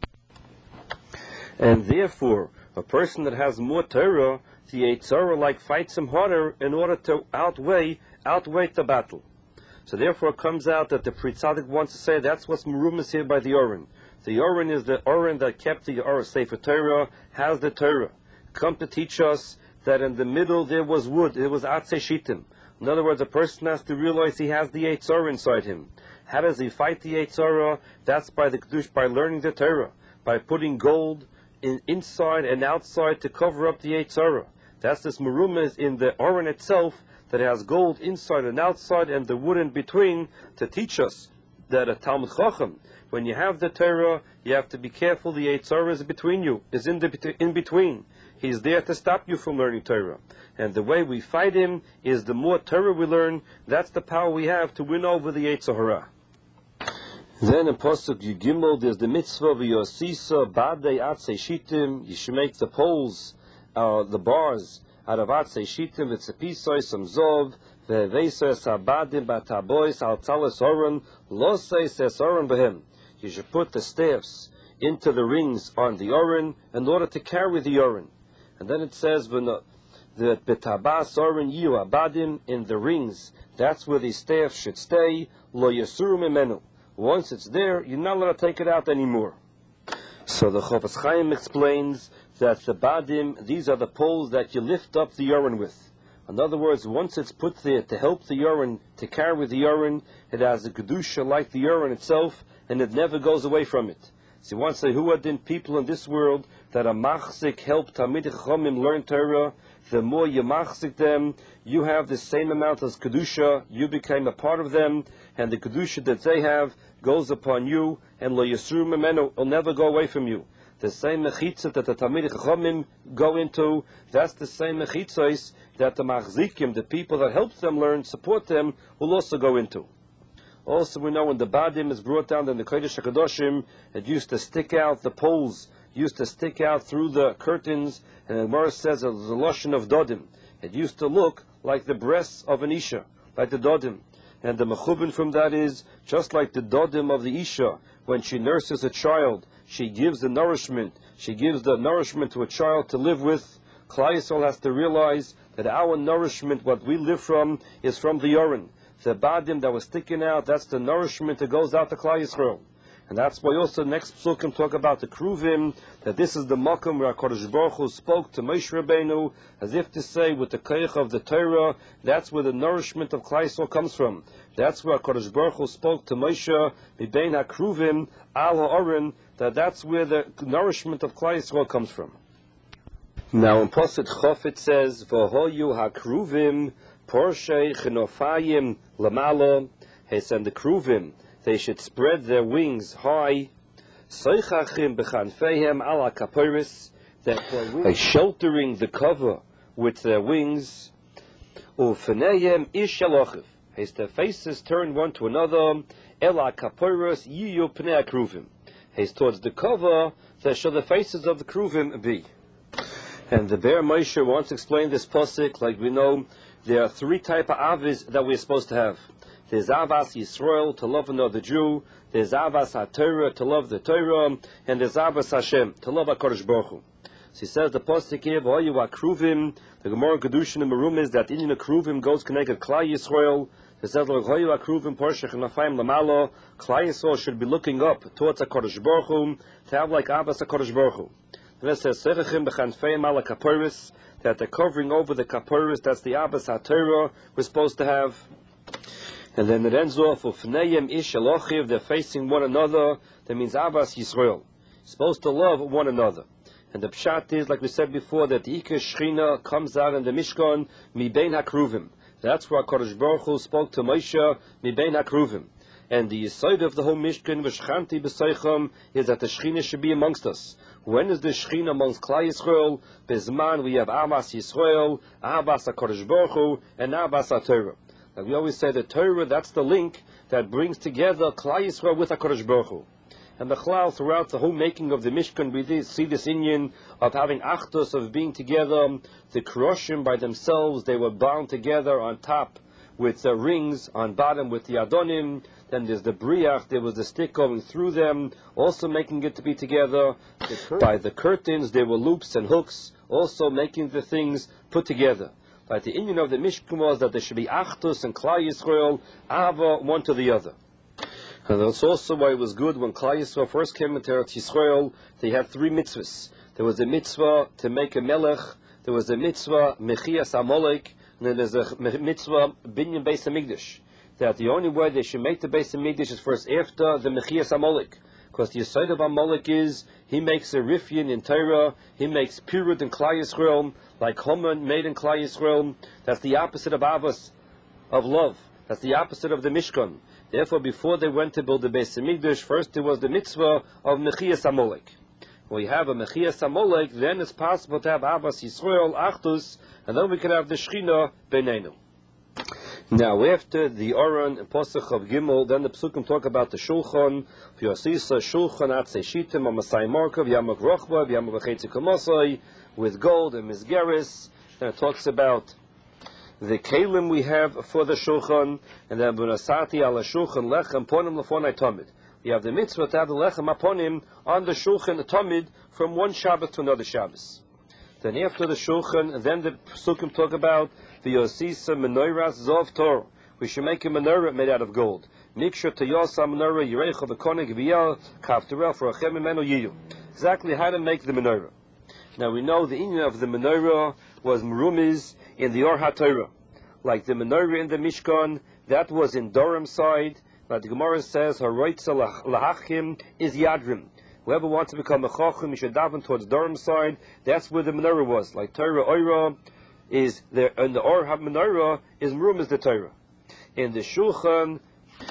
And therefore, a person that has more Torah, the Yetzer Hara fights him harder in order to outweigh the battle. So therefore it comes out that the Pri Tzaddik wants to say that's what's merumas here by the Oren. The Oren is the Oren that kept the Sefer Torah, has the Torah. Come to teach us that in the middle there was wood, it was Atzei Shitim. In other words, a person has to realize he has the Yetzer Hara inside him. How does he fight the Yetzer Hara? That's by the Kedush, by learning the Torah, by putting gold inside and outside to cover up the Yetzer Hara. That's this merumas in the Oren itself, that has gold inside and outside and the wood in between, to teach us that a Talmud Chacham, when you have the Torah, you have to be careful. The Yetzer Hara is between you, is in between. He's there to stop you from learning Torah. And the way we fight him is the more Torah we learn, that's the power we have to win over the Yetzer Hara. Then in Pasuk Yigimel, there's the mitzvah v'yosisa badei atzei shitim. You should make the poles, the bars, out of atzei shitim, v'tzepisoi, some zov, v'veisoi sabadim batabois al talis oren, losei ses oren behem. You should put the staffs into the rings on the oren in order to carry the oren. And then it says that betabas oren yu abadim, in the rings, that's where the staff should stay. Lo yasuru mimenu. Once it's there, you're not allowed to take it out anymore. So the Chofetz Chaim explains that the badim, these are the poles that you lift up the oren with. In other words, once it's put there to help the oren, to carry the oren, it has a kedusha like the oren itself, and it never goes away from it. So you want to say, who are then people in this world that are machzik, help Talmidei Chachamim learn Torah? The more you machzik them, you have the same amount as kedusha, you became a part of them, and the kedusha that they have goes upon you, and lo yisru memenu, will never go away from you. The same mechitza that the Talmidei Chachamim go into, that's the same mechitzos that the machzikim, the people that help them learn, support them, will also go into. Also, we know when the badim is brought down in the Kodesh HaKadoshim, it used to stick out, the poles used to stick out through the curtains, and the Gemara says it was a lotion of dodim. It used to look like the breasts of an isha, like the dodim. And the mechubin from that is, just like the dodim of the isha, when she nurses a child, she gives the nourishment to a child to live with. Klal Yisrael has to realize that our nourishment, what we live from, is from the Oren. The badim that was sticking out, that's the nourishment that goes out to Klal Yisrael. And that's why also next psukim talk about the kruvim, that this is the makom where HaKadosh Baruch Hu spoke to Moshe Rabbeinu, as if to say, with the koach of the Torah, that's where the nourishment of Klal Yisrael comes from. That's where HaKadosh Baruch Hu spoke to Moshe, mibein hakruvim al ha'oren, that's where the nourishment of Klal Yisrael comes from. Now in Pasuk Chof it says, v'hoyu hakruvim Porsche chenofayim lamala, he said the kruvim, they should spread their wings high. Soichachim bechanfeihem ala kapiris, that by sheltering the cover with their wings. Ufeneihem ishalochiv, as their faces turn one to another. Ela kapiris yiyu pnei kruvim, as towards the cover, there shall the faces of the kruvim be. And the Be'er Moshe wants to explain this pasuk, like we know. There are three types of avis that we're supposed to have. There's avas Yisrael, to love another Jew. There's avas HaTorah, to love the Torah. And there's avas Hashem, to love HaKadosh Baruch Hu. So he says the pasuk here, v'hoyu hakruvim, the Gemara Kedushin and Merum is that in the kruvim goes connected Klal Yisrael. It says, Klal Yisrael should be looking up towards HaKadosh Baruch Hu, to have like Abbas HaKadosh Baruch Hu. Then it says, that they're covering over the kaporis, that's the Abbas HaTorah we're supposed to have. And then it ends off with Fneim Ish Elochiv, they're facing one another. That means Abbas Yisrael. Supposed to love one another. And the pshat is, like we said before, that the Ikar Shechina comes out in the Mishkan, Mi Bein HaKruvim. That's where HaKadosh Baruch Hu spoke to Moshe, Mi Bein HaKruvim. And the side of the whole Mishkan, V'shchanti B'seicham, is that the Shechina should be amongst us. When is the Shechina amongst Klal Yisrael? Bezman, we have Abbas Yisrael, Abbas HaKadosh Baruch Hu, and Abbas HaTorah. Like we always say, the Torah, that's the link that brings together Klal Yisrael with HaKadosh Baruch Hu. And the Chlal, throughout the whole making of the Mishkan, we see this inyan of having achdus, of being together. The Kroshim by themselves, they were bound together on top with the rings, on bottom with the Adonim. Then there's the Briach, there was the stick going through them, also making it to be together. By the curtains, there were loops and hooks, also making the things put together. But the inyan of the Mishkan was that there should be achdus and Klal Yisrael, Ava, one to the other. And that's also why it was good when Klal Yisrael first came into Eretz Yisrael. They had 3 mitzvahs. There was a mitzvah to make a melech. There was a mitzvah mechias Amalek, and then there's a mitzvah binyan Beis Hamikdash. That the only way they should make the Beis Hamikdash is first after the mechias Amalek, because the side of Amalek is he makes a rifyin in Torah, he makes pirud in Klal Yisrael, like Haman made in Klal Yisrael. That's the opposite of avos, of love. That's the opposite of the Mishkan. Therefore, before they went to build the Beis Hamikdash, first there was the mitzvah of Mechias Amalek. When we have a Mechias Amalek, then it's possible to have Abbas Yisrael, Achdus, and then we can have the Shechina Beinenu. Now, after the Oran and Posach of Gimel, then the Psukim talk about the Shulchan, V'yosisa Shulchan Atzei Shitim, Amasai Markov, Yamav Rochba, Yamav V'chetzi Kamosai, with gold and Mizgeris. Then it talks about the kelim we have for the shulchan, and then b'nasati ala shulchan lechem ponim lefonai tamid. We have the mitzvah to have the lechem aponim on the shulchan tamid from one Shabbos to another Shabbos. Then after the shulchan, then the psukim talk about the yosisa menorahs zov Torah. We should make a menorah made out of gold. Miksha teyosa menorah yirecha v'konig v'yel kafterel for achem imenu yiyu. Exactly how to make the menorah. Now we know the inyan of the menorah was merumiz in the Or HaTorah. Like the menorah in the Mishkan, that was in Durham side. But the Gemara says, Haroitza lahachim is Yadrim. Whoever wants to become a chachim, you should daven towards Durham side. That's where the menorah was. Like Torah Oira is there, and the Or HaMenorah is merumiz the Torah. In the Shulchan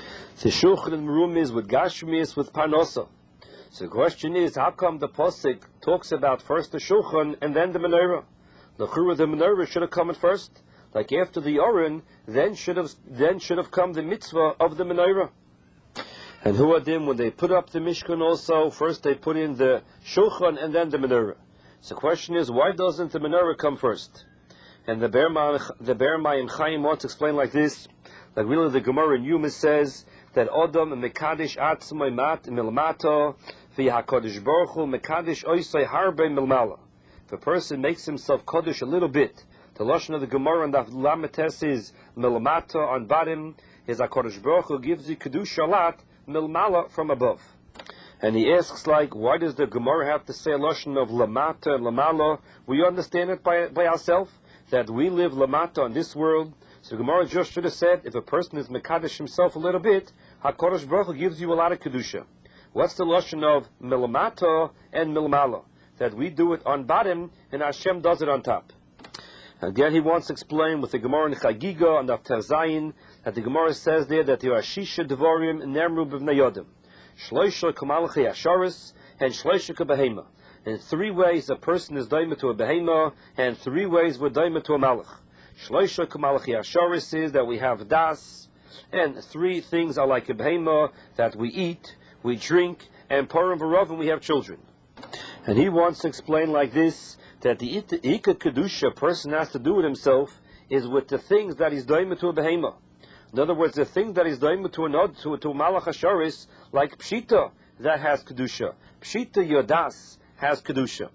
and merumiz with Gashmis, with Parnosa. So the question is, how come the Posik talks about first the Shulchan and then the menorah? The menorah should have come at first, like after the Oren. Then should have come the mitzvah of the menorah. And Huadim, when they put up the Mishkan, also first they put in the Shulchan and then the menorah. So the question is, why doesn't the menorah come first? And the Be'er Mayim Chaim wants to explain like this: like really the Gemara in Yuma says that Adam mekadesh atzmai mat milmata v'HaKadosh Baruch Hu mekadesh oisay harbe milmala. If a person makes himself Kodesh a little bit, the Lashon of the Gemara and the Lametes is Milmata on bottom, is HaKadosh Baruch Hu gives you Kedusha a lot, Milmala from above. And he asks, like, why does the Gemara have to say a Lashon of Lamata and Lamala? We understand it by ourselves, that we live Lamata on this world. So the Gemara just should have said, if a person is Mekadesh himself a little bit, HaKadosh Baruch Hu gives you a lot of Kedusha. What's the Lashon of Milmata and Milmala? That we do it on bottom and Hashem does it on top. Again, he wants to explain with the Gemara in Chagiga on the After Zayin, that the Gemara says there that there are Shisha Devarim Nemru B'vnei Yodim, Shloisha Kamalchi Asharis, and Shloisha Kabehema. In 3 ways a person is daima to a behema, and 3 ways we're daima to a malach. Shloisha Kamalchi Asharis is that we have das, and 3 things are like a behema, that we eat, we drink, and Purim V'Rovim we have children. And he wants to explain like this, that the Ika Kedusha person has to do with himself is with the things that he's doing to a behema. In other words, the thing that he's doing to a Malach Hasharis, like Pshita, that has Kedusha. Pshita Yodas has Kedusha.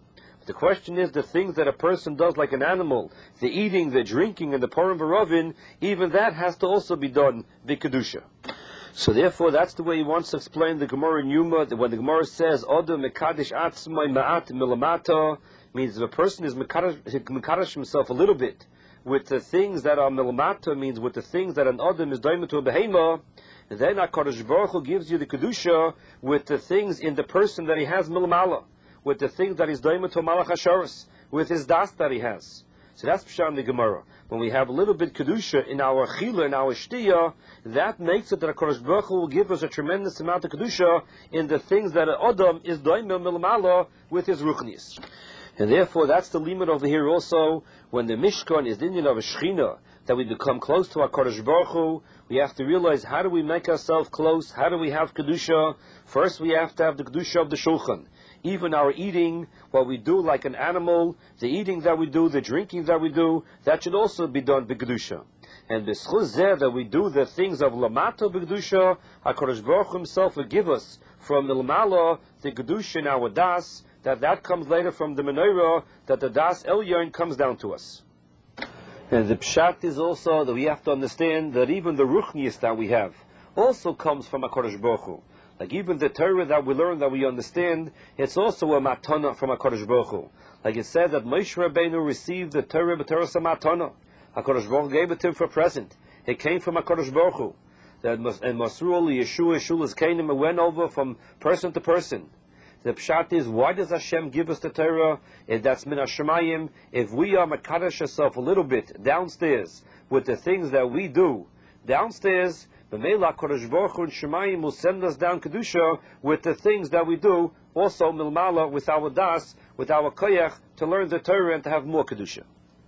The question is the things that a person does like an animal, the eating, the drinking, and the pouring varovin, even that has to also be done b'kedusha. So therefore, that's the way he wants to explain the Gemara in Yuma, that when the Gemara says, Oda mekadesh atzmai ma'at milamata, means if a person is mekadesh himself a little bit with the things that are milamata, means with the things that an Adam is doimah to a behema, then HaKadosh Baruch Hu gives you the kedusha with the things in the person that he has milamala, with the things that he's doimah to malach hasharis, with his das that he has. So that's Pshat in the Gemara. When we have a little bit kedusha in our chila, in our shtiyah, that makes it that HaKadosh Baruch Hu will give us a tremendous amount of kedusha in the things that an Adam is doimah milamala with his ruchnis. And therefore, that's the limit over here also. When the Mishkan is the Indian of a Shechina, that we become close to our Kodesh Baruch Hu, we have to realize, how do we make ourselves close? How do we have Kedusha? First, we have to have the Kedusha of the Shulchan. Even our eating, what we do like an animal, the eating that we do, the drinking that we do, that should also be done by Kedusha. And b'schus zeh that we do the things of Lamata b'Kedusha, HaKadosh Baruch Hu himself will give us from the Lamala, the Kedusha in our Das, that comes later from the menorah, that the Das Elyon comes down to us. And the Pshat is also that we have to understand that even the Ruchnius that we have also comes from HaKadosh Baruch Hu. Like even the Torah that we learn, that we understand, it's also a matana from HaKadosh Baruch Hu. Like it said that Moshe Rabbeinu received the Torah b'Torah matana. HaKadosh Baruch Hu gave it to him for a present. It came from HaKadosh Baruch Hu. And Masrul, Yeshua, Shulas Kainim, it went over from person to person. The pshat is, why does Hashem give us the Torah? If that's min hashemayim, if we are makadosh ourselves a little bit downstairs with the things that we do downstairs, the Meila Kodesh Baruch Hu and Shemayim will send us down kedusha with the things that we do also milmala with our das, with our koyach, to learn the Torah and to have more kedusha.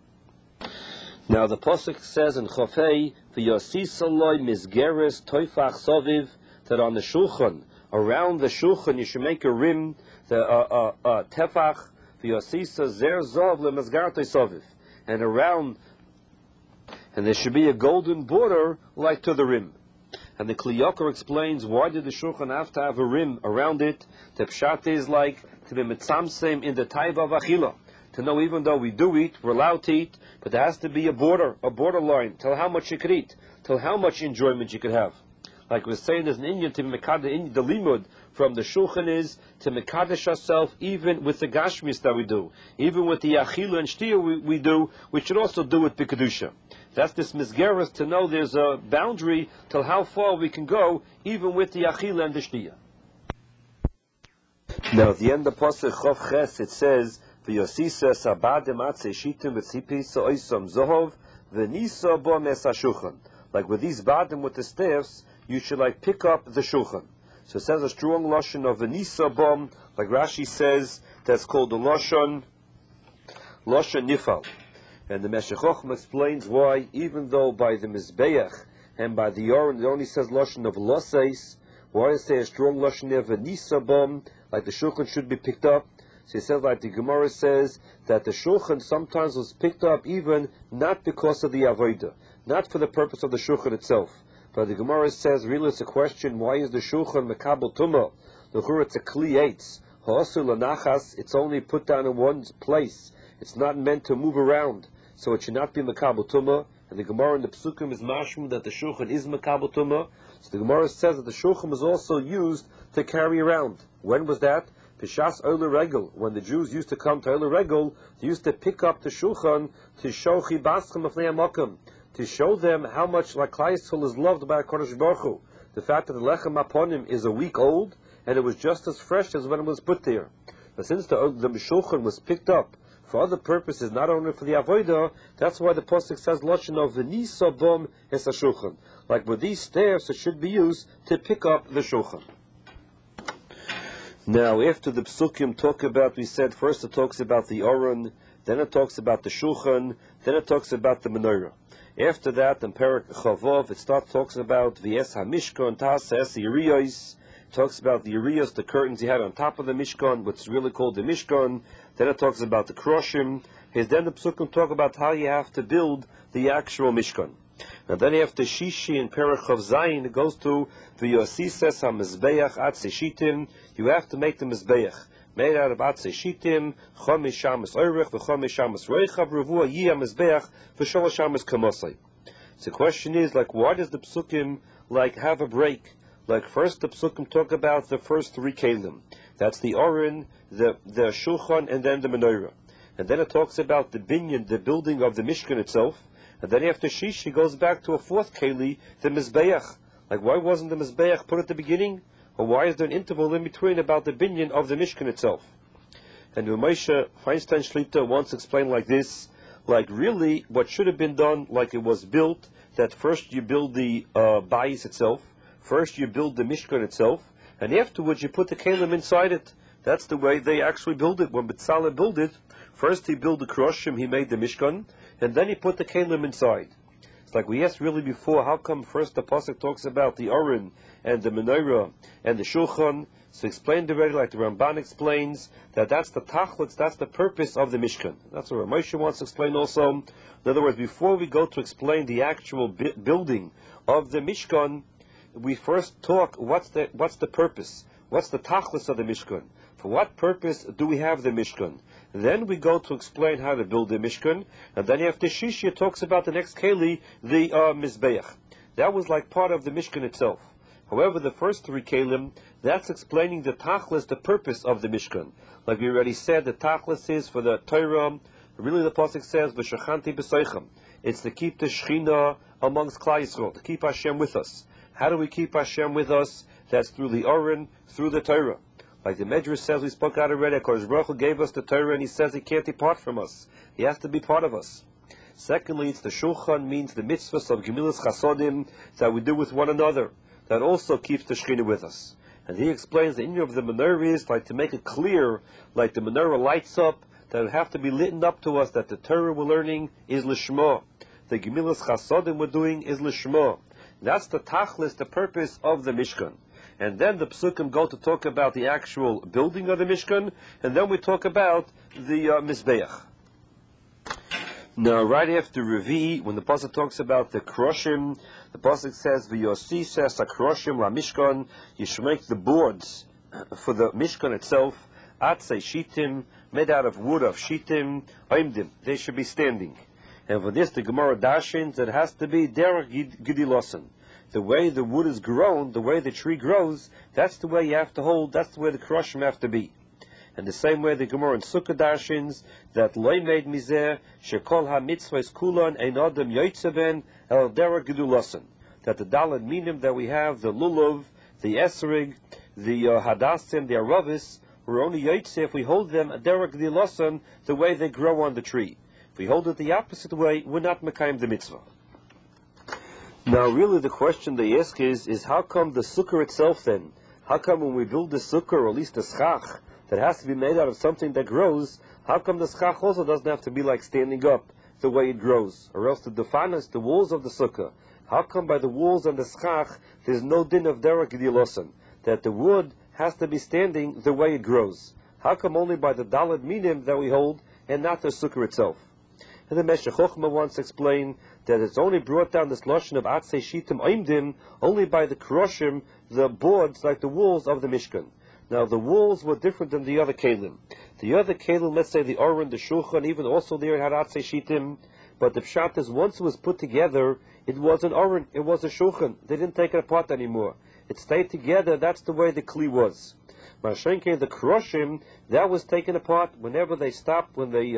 Now the pasuk says in Chofei, "V'yosisaloi misgeres toifach soviv," that on the shulchan, around the shulchan, you should make a rim, the tefach, v'yosisa zer zov lemazgar toisoviv, and around, and there should be a golden border like to the rim. And the Kli Yakar explains, why did the shulchan have to have a rim around it? The pshat is like to be mitzamsem in the taiva of achila, to know even though we do eat, we're allowed to eat, but there has to be a borderline, tell how much you could eat, tell how much enjoyment you could have. Like we're saying, there's an Indian to Mekadesh, the limud from the Shulchan is to Mekadesh ourselves, even with the Gashmis that we do, even with the Achila and Shtia we do, we should also do it B'Kedusha. That's this Mizgeras, to know there's a boundary till how far we can go, even with the Achila and the Shtia. Now at the end of Pasuk Chof Ches, it says, V'yosisa sabadem atze shitim v'tzipi so'oisam zohov v'nisa bo mes hashulchan. Like with these badim with the staffs, you should like pick up the shulchan. So it says a strong lashon of Venisa Bom, like Rashi says, that's called the lashon nifal. And the Meshech Chochmah explains why, even though by the Mizbeach and by the Yoren it only says lashon of loseis, why it say a strong lashon there Venisa Bom, like the shulchan should be picked up. So he says, like the Gemara says, that the shulchan sometimes was picked up even not because of the avodah, not for the purpose of the shulchan itself. But the Gemara says, really it's a question, why is the shulchan mekabel tumah? The Chur, it's a kli eitz. Ha'asul lanachas, it's only put down in one place. It's not meant to move around. So it should not be mekabel tumah. And the Gemara in the Psukim is mashmum that the shulchan is mekabel tumah. So the Gemara says that the shulchan was also used to carry around. When was that? Pishas Oler Regel. When the Jews used to come to Oler Regel, they used to pick up the shulchan to show chibaschem of makam, to show them how much like Klal Yisrael is loved by HaKadosh Baruch Hu. The fact that the lechem aponim is a week old, and it was just as fresh as when it was put there. But since the shulchan was picked up for other purposes, not only for the avodah, that's why the pasuk says lashon of v'nisa bom es hashulchan. Like with these staffs, it should be used to pick up the shulchan. Now, after the psukim talk about, we said first it talks about the Aron, then it talks about the shulchan, then it talks about the menorah. After that, in Perek Chavov, it starts talking about V'es HaMishkan, Ta'aseh Yeriyos. It talks about the Yeriyos, the curtains he had on top of the Mishkan, what's really called the Mishkan. Then it talks about the Kroshim. Then the Psukim talk about how you have to build the actual Mishkan. And then after Shishi and Perach of Zayin, it goes to V'yosises ha-mizbeach atzei shitim. You have to make the mizbeach made out of atzei shitim, chomish shamas oirech, v'chomish shamas roichav, revuah yiyah mizbeach, v'sholosh shamas kamosai. So the question is, like, why does the psukim like have a break? Like, first the psukim talk about the first three kelim. That's the Oren, the Shulchan, and then the Menorah. And then it talks about the binyan, the building of the Mishkan itself. And then after Shishi goes back to a fourth keli, the Mizbeach. Like, why wasn't the Mizbeach put at the beginning? Or why is there an interval in between about the binyan of the Mishkan itself? And Moshe Feinstein Shlita once explained like this, like, really, what should have been done, like it was built, that first you build the bayis itself, first you build the Mishkan itself, and afterwards you put the kelim inside it. That's the way they actually build it. When B'Tzalel built it, first he built the Kroshim, he made the Mishkan, and then he put the kelim inside. It's like we asked really before, how come first the Pasuk talks about the Oren and the Menorah and the Shulchan? So explained already, like the Ramban explains, that that's the tachlitz, that's the purpose of the Mishkan. That's what Moshe wants to explain also. In other words, before we go to explain the actual building of the Mishkan, we first talk, what's the purpose? What's the tachlitz of the Mishkan? For what purpose do we have the Mishkan? Then we go to explain how to build the Mishkan, and then after Shishi it talks about the next keli, the Mizbeach. That was like part of the Mishkan itself. However, the first three kelim, that's explaining the tachlis, the purpose of the Mishkan. Like we already said, the tachlis is for the Torah. Really, the pasuk says, "V'shachanti b'soichem." It's to keep the Shechina amongst Klal Yisrael, to keep Hashem with us. How do we keep Hashem with us? That's through the Oren, through the Torah. Like the Medrash says, we spoke out already, HaKadosh Baruch Hu gave us the Torah, and He says He can't depart from us. He has to be part of us. Secondly, it's the Shulchan, means the mitzvahs of Gemilas Chasodim that we do with one another. That also keeps the Shekhinah with us. And he explains the inyan of the menorah is like to make it clear, like the menorah lights up, that it have to be lit up to us, that the Torah we're learning is Lishma. The Gemilas Chasodim we're doing is Lishma. That's the tachlis, the purpose of the Mishkan. And then the Psukim go to talk about the actual building of the Mishkan, and then we talk about the Mizbeach. Now, right after Revi, when the Pasuk talks about the Kroshim, the Pasuk says, "V'yosi says Kroshim la Mishkan." You should make the boards for the Mishkan itself, atzei shitim, made out of wood of shitim, oimdim. They should be standing. And for this, the Gemara dashins, it has to be derech gidilosan. The way the wood is grown, the way the tree grows, that's the way you have to hold. That's the way the Kroshim have to be. And the same way the Gemara in Sukkah dashins, that loy made mizeh shekol ha-mitzvahs kulan ein adam yotzeben el derech gedulasan. That the dalad minim that we have, the lulav, the esrig, the hadassim, the aravis, we're only yotzeh if we hold them derech gedulasan, the way they grow on the tree. If we hold it the opposite way, we're not mekayim the mitzvah. Now, really, the question they ask is how come the sukkah itself then? How come when we build the sukkah, or at least the schach, that has to be made out of something that grows, how come the schach also doesn't have to be like standing up the way it grows? Or else to define us the walls of the sukkah. How come by the walls and the schach there's no din of derech gedilosan? That the wood has to be standing the way it grows. How come only by the dalad minim that we hold and not the sukkah itself? And the Meshech Chochmah once explained that it's only brought down this lashon of atzei shitim oimdim only by the kroshim, the boards like the walls of the Mishkan. Now, the walls were different than the other kelim. The other kelim, let's say the Oren, the Shulchan, even also there it had atzei shitim, but the pshat is once it was put together, it was an Oren, it was a Shulchan. They didn't take it apart anymore. It stayed together. That's the way the kli was. Mashenke, the kroshim, that was taken apart whenever they stopped, when they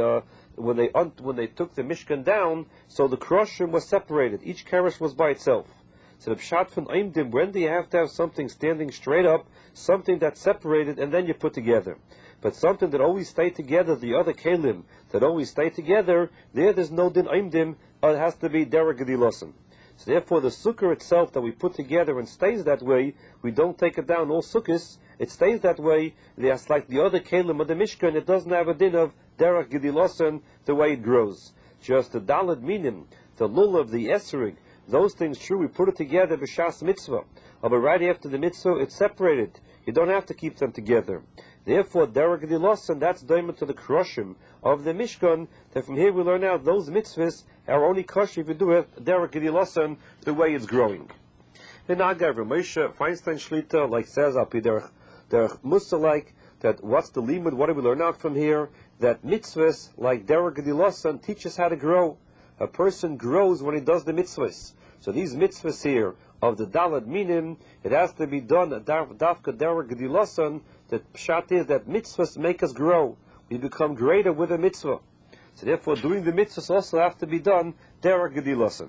took the Mishkan down. So the kroshim was separated. Each keresh was by itself. So the pshat from oimdim, when do you have to have something standing straight up, something that's separated, and then you put together? But something that always stay together, the other kelim that always stay together, there's no din oimdim. It has to be derech gedilosan. So therefore, the sukkah itself that we put together and stays that way, we don't take it down. All sukkahs, it stays that way. There's like the other kelim of the Mishkan, it doesn't have a din of derech gedilosan the way it grows. Just the dalad minim, the lulav, the esrig, those things, true, we put it together b'shas mitzvah. But right after the mitzvah, it's separated. You don't have to keep them together. Therefore, derech gedilosan, that's doimah to the kroshim of the Mishkan. That from here we learn out those mitzvahs are only kosher if you do it derech gedilasan, the way it's growing. The Nagar Moshe Feinstein Shlita like says up there Musa like that what's the limit? What do we learn out from here? That mitzvahs like derech gedilasan teach us how to grow. A person grows when he does the mitzvahs. So these mitzvahs here of the Dalad Minim, it has to be done at Dafka derech gedilasan. That pshat is that mitzvahs make us grow. We become greater with a mitzvah. So therefore, doing the mitzvahs also have to be done derech gedilasan.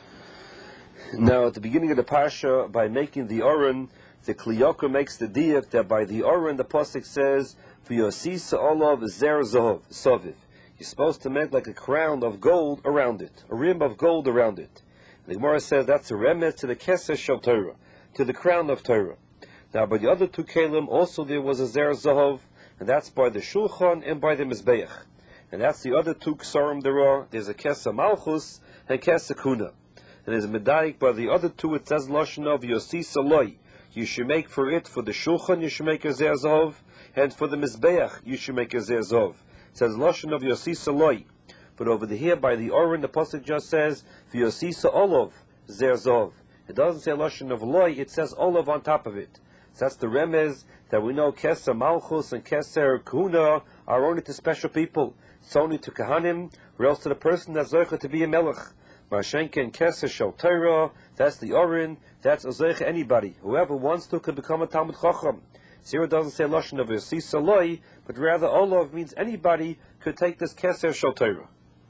Now, at the beginning of the parsha, by making the Oren, the Kli Yakar makes the diak that by the Oren, the pasuk says, "V'yosisa olav zer zahav saviv." You're supposed to make like a crown of gold around it, a rim of gold around it. The Gemara says that's a remez to the keser shel Torah, to the crown of Torah. Now, by the other two kelim, also there was a zer zahav, and that's by the shulchan and by the mizbeach. And that's the other two ksarim there are. There's a keser malchus and keser kuna. And there's a medayik by the other two. It says lashon of yosisa loy. You should make for it, for the shulchan you should make a zer zahav, and for the mizbeach you should make a zer zahav. It says lashon of yosisa loy. But over here by the Oren, the pasuk just says v'yosisa olav zer zahav. It doesn't say lashon of loy. It says olav on top of it. So that's the remez that we know keser malchus and keser kuna are only to special people. It's only to kahanim, or else to the person that's zocheh to be a melech. Marshenke and keser shel Torah, that's the Oren, that's a zocheh anybody. Whoever wants to can become a Talmud Chacham. Here it doesn't say lashon of yosisa loy, but rather olav means anybody could take this keser shel Torah.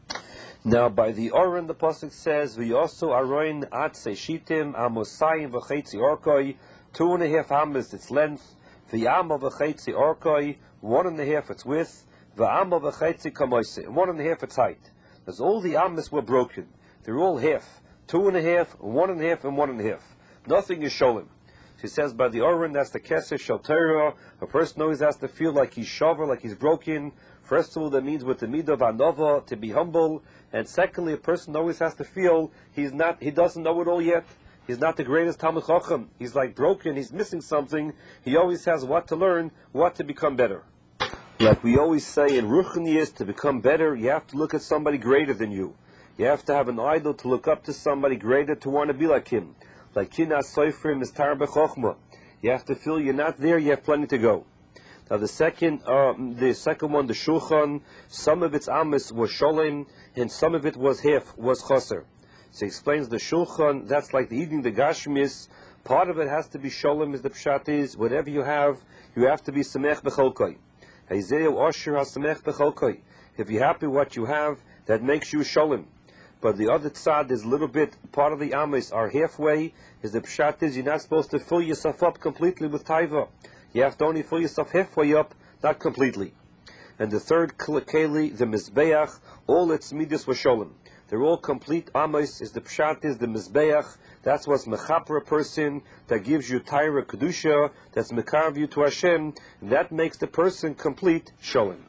Now by the Oren, the pasuk says v'yosu aroin at seishitim amosayim v'chetzi orkoi, 2.5 amas its length, v'yama v'chetzi orkoi, 1.5 its width, v'ama v'chetzi kamoise, 1.5 its height. Because all the amas were broken. They're all half. 2.5, 1.5, and 1.5. Nothing is sholem. She says by the Oren, that's the keser shel Torah. A person always has to feel like he's shaver, like he's broken. First of all, that means with the midah of anova, to be humble. And secondly, a person always has to feel he doesn't know it all yet. He's not the greatest Talmud Chacham. He's like broken, he's missing something. He always has what to learn, what to become better. Like we always say in Ruchnius, to become better, you have to look at somebody greater than you. You have to have an idol to look up to somebody greater to want to be like him. Like Kinas Soifrim is Tar B'Chochma. You have to feel you're not there, you have plenty to go. Now the second one, the Shulchan, some of its amis was Sholem, and some of it was Chaser. So he explains the Shulchan, that's like the eating the Gashmis. Part of it has to be Sholem, as the Pshat is. Whatever you have to be Samech B'Cholkoi. Isaiah Osher HaSamech B'Cholkoi. If you're happy with what you have, that makes you Sholem. But the other tzad is a little bit, part of the amis are halfway, is the Pshat is you're not supposed to fill yourself up completely with taiva. You have to only fill yourself halfway up, not completely. And the third keli, the mizbeach, all its midas were sholem. They're all complete amis, is the Pshat is the mizbeach. That's what's mechaper a person, that gives you taira kedusha, that's mekarv you to Hashem, and that makes the person complete sholem.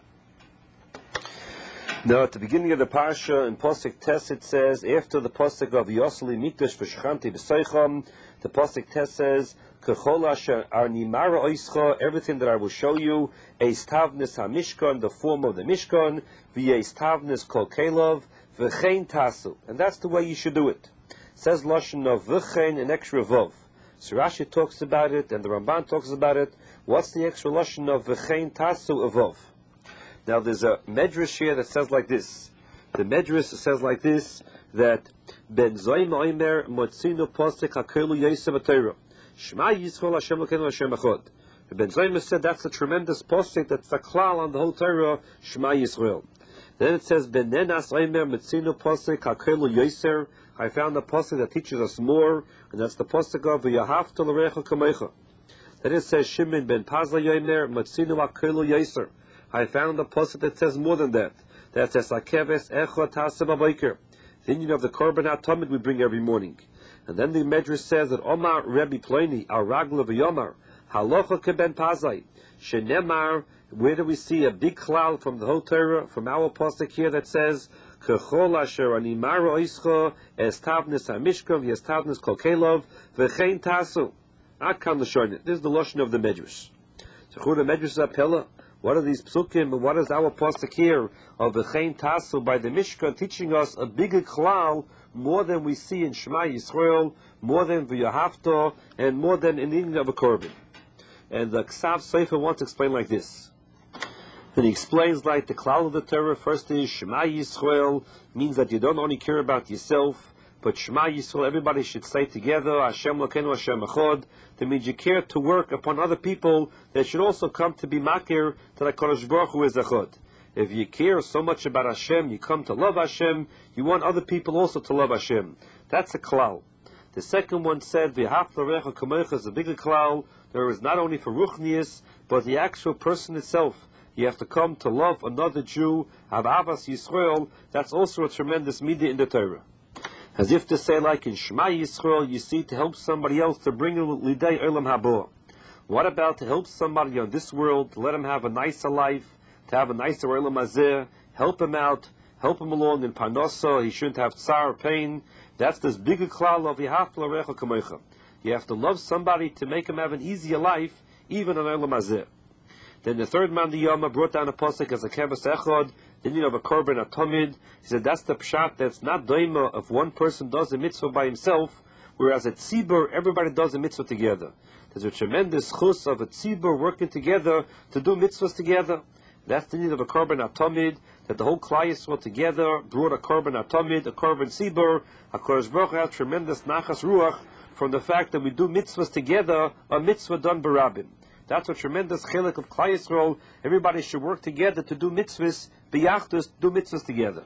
Now, at the beginning of the parsha in Pasuk Tes, it says, after the Pasuk of Yoseli Mikdash v'Shechanti b'Seicham, the Pasuk Tes says, K'chol asher arnimara oischa, everything that I will show you, eistavnis hamishkan, the form of the Mishkan, v'eistavnis kol kelov, v'chein tasu, and that's the way you should do it. It says lashon of v'chein, an extra vov. So Rashi talks about it, and the Ramban talks about it. What's the extra lashon of v'chein tasu of vov? Now there's a medrash here that says like this. The medrash says like this, that Ben Zoim Oimer Motzinu Posek HaKelu Yosef HaTorah Shema Yisrael Hashem Elokeinu Hashem Echad. Ben Zoim said that's a tremendous posek, that's a klal on the whole Torah, Shema Yisrael. Then it says Ben Nenas Oimer Motzinu Posek HaKelu Yosef. I found a posek that teaches us more, and that's the posek of V'yahavta l'recha kamecha. Then it says Shimon Ben Pazla Yoimer Motzinu HaKelu Yosef. I found a pasuk that says more than that. That says Akeves Echot Taseh B'Boker. The union of the Korban HaTamid we bring every morning. And then the Medrash says that Omar Rebbe Ploni Al Ragla V'Yomar Halacha Keben Pazai Shenemar. Where do we see a big cloud from the whole Torah, from our pasuk here that says Kechol Asher Animara Oischa Estavnis HaMishkan V'Estavnis Kol Kelov V'Chein Tasu. Akam L'Shornit. This is the lashon of the Medrash. So the Medrash is a pillar. What are these psukim, and what is our pasuk here of V'chein Tasu by the Mishkan teaching us a bigger klal, more than we see in Shema Yisrael, more than V'yahavta, and more than in the eating of a korban. And the Ksav Sefer wants to explain like this. Then he explains like the klal of the Torah. First is Shema Yisrael, means that you don't only care about yourself, but Shema Yisrael, everybody should say together, Hashem Lokeinu Hashem Echad. That means you care to work upon other people that should also come to be makir to the HaKadosh Baruch Hu is Echad. If you care so much about Hashem, you come to love Hashem, you want other people also to love Hashem. That's a klal. The second one said, V'hafta Recha Kamecha is a bigger klal. There is not only for Ruchnius, but the actual person itself. You have to come to love another Jew, have Avas Yisrael. That's also a tremendous midah in the Torah. As if to say, like in Shema Yisrael, you see to help somebody else to bring Lidei Olam Haba. What about to help somebody on this world, to let him have a nicer life, to have a nicer Olam Hazeh, help him out, help him along in Parnasa, he shouldn't have tsar or pain. That's this bigger klal of V'hafta L'Recha Kamecha. You have to love somebody to make him have an easier life, even on Olam Hazeh. Then the third man, the Yama, brought down a pasuk as a keves echad, the need of a korban atomid. He said that's the pshat that's not doima if one person does a mitzvah by himself, whereas at tzibur everybody does a mitzvah together. There's a tremendous chus of a tzibur working together to do mitzvahs together. That's the need of a korban atomid, that the whole Klal Yisrael together brought a korban atomid, a korban tzibur. HaKadosh Baruch Hu has tremendous nachas ruach from the fact that we do mitzvahs together, a mitzvah done barabim. That's a tremendous chilek of Klal Yisrael. Everybody should work together to do mitzvahs, biyachtus, do mitzvahs together.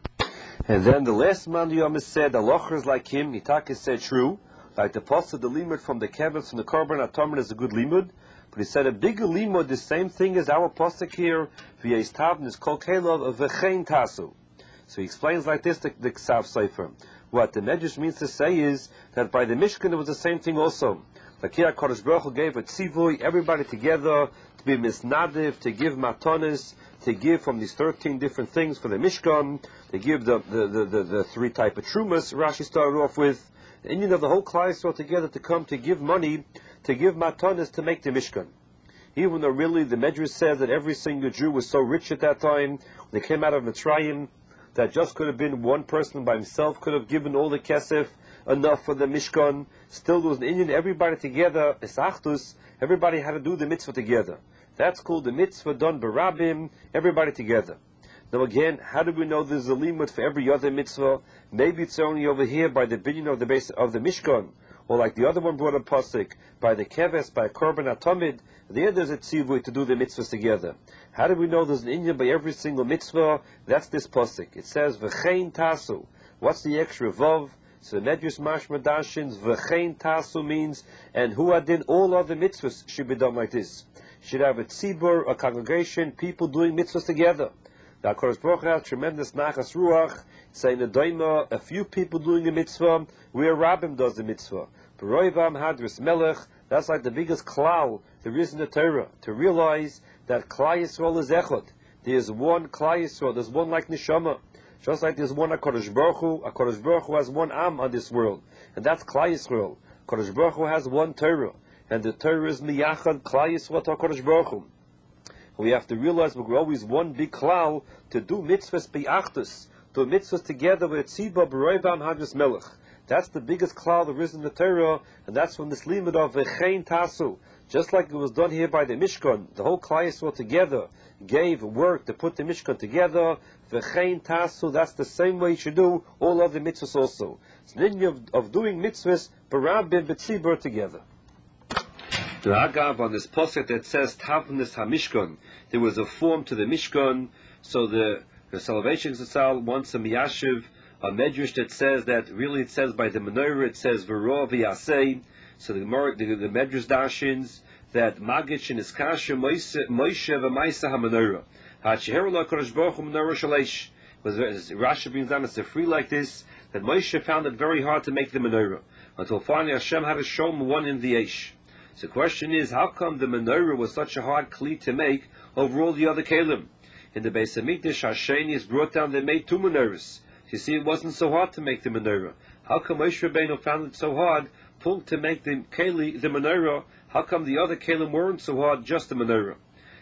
And then the last man the Yom said, Allah is like him. Nitaka said true. Like the pasuk, the limud from the keves from the korban atomid is a good limud. But he said a bigger limud, the same thing as our pasuk here. V'yeis tavn is kol kelov of v'chein tasu. So he explains like this the Ksav Sefer. What the Medrash means to say is that by the Mishkan it was the same thing also. Like here, HaKadosh Baruch Hu gave a tzivui, everybody together, to be misnadiv, to give matonis, to give from these 13 different things for the Mishkan, to give the three type of trumas, Rashi started off with, the Indian of the whole Klal Yisrael together to come to give money, to give matonis to make the Mishkan. Even though really the Medrash says that every single Jew was so rich at that time, when they came out of Mitzrayim, that just could have been one person by himself, could have given all the kesef, enough for the Mishkan. Still there was an Indian, everybody together, Esachtus, everybody had to do the mitzvah together. That's called the mitzvah done barabim, everybody together. Now again, how do we know there's a limit for every other mitzvah? Maybe it's only over here by the binyan of the base of the Mishkan, or like the other one brought a pasuk, by the keves, by korban atomid, there there's a tzivui to do the mitzvahs together. How do we know there's an Indian by every single mitzvah? That's this pasuk. It says, V'chein tasu. What's the extra vav? So Medrash Mashma Dashins, V'chein tasu means, and who adin, all other mitzvahs should be done like this. Should have a tzibur, a congregation, people doing mitzvahs together. Now, HaKadosh Baruch Hu has tremendous nachas ruach, saying the daima, a few people doing a mitzvah, where Rabbim does the mitzvah. B'roivam hadris melech, that's like the biggest klal there is in the Torah, to realize that Klal Yisrael is echad. There's one Klal Yisrael, there's one like neshama. Just like there's one HaKadosh Baruch Hu has one Am on this world, and that's Klal Yisrael. HaKadosh Baruch Hu has one Torah, and the Torah is miyachad Klal Yisrael to HaKadosh Baruch Hu. We have to realize we're always one big klal to do mitzvahs bi'achtus, do mitzvahs together with tzibah b'roivam hadris melech. That's the biggest klal there is in the Torah, and that's from this limud of v'chein tasu. Just like it was done here by the Mishkan, the whole Klal Yisrael together gave work to put the Mishkan together. V'chein tasu, that's the same way you should do all of the mitzvahs also. It's an idea of doing mitzvahs b'rabim b'tzibur together. The Agav on this posset that says Tavnis HaMishkan, there was a form to the Mishkan, so the Salvation Zatzal wants a Miyashiv, a Medrash that says that really it says by the Menorah, it says V'ro v'yaseh. So the Medrash dashins that Magich and Iskasha Moshe v'Maisa HaMenorah. HaSheher LaKadosh Baruch Hu Menorah Shalish. Rashi brings down, it's a free like this, that Moshe found it very hard to make the Menorah, until finally Hashem had to show him one in the Eish. So the question is, how come the menorah was such a hard kli to make over all the other kelim? In the Beis Hamikdash, Hasheni is brought down, they made two menorahs. You see, it wasn't so hard to make the menorah. How come Moshe Rabbeinu found it so hard to make the menorah? How come the other kelim weren't so hard, just the menorah?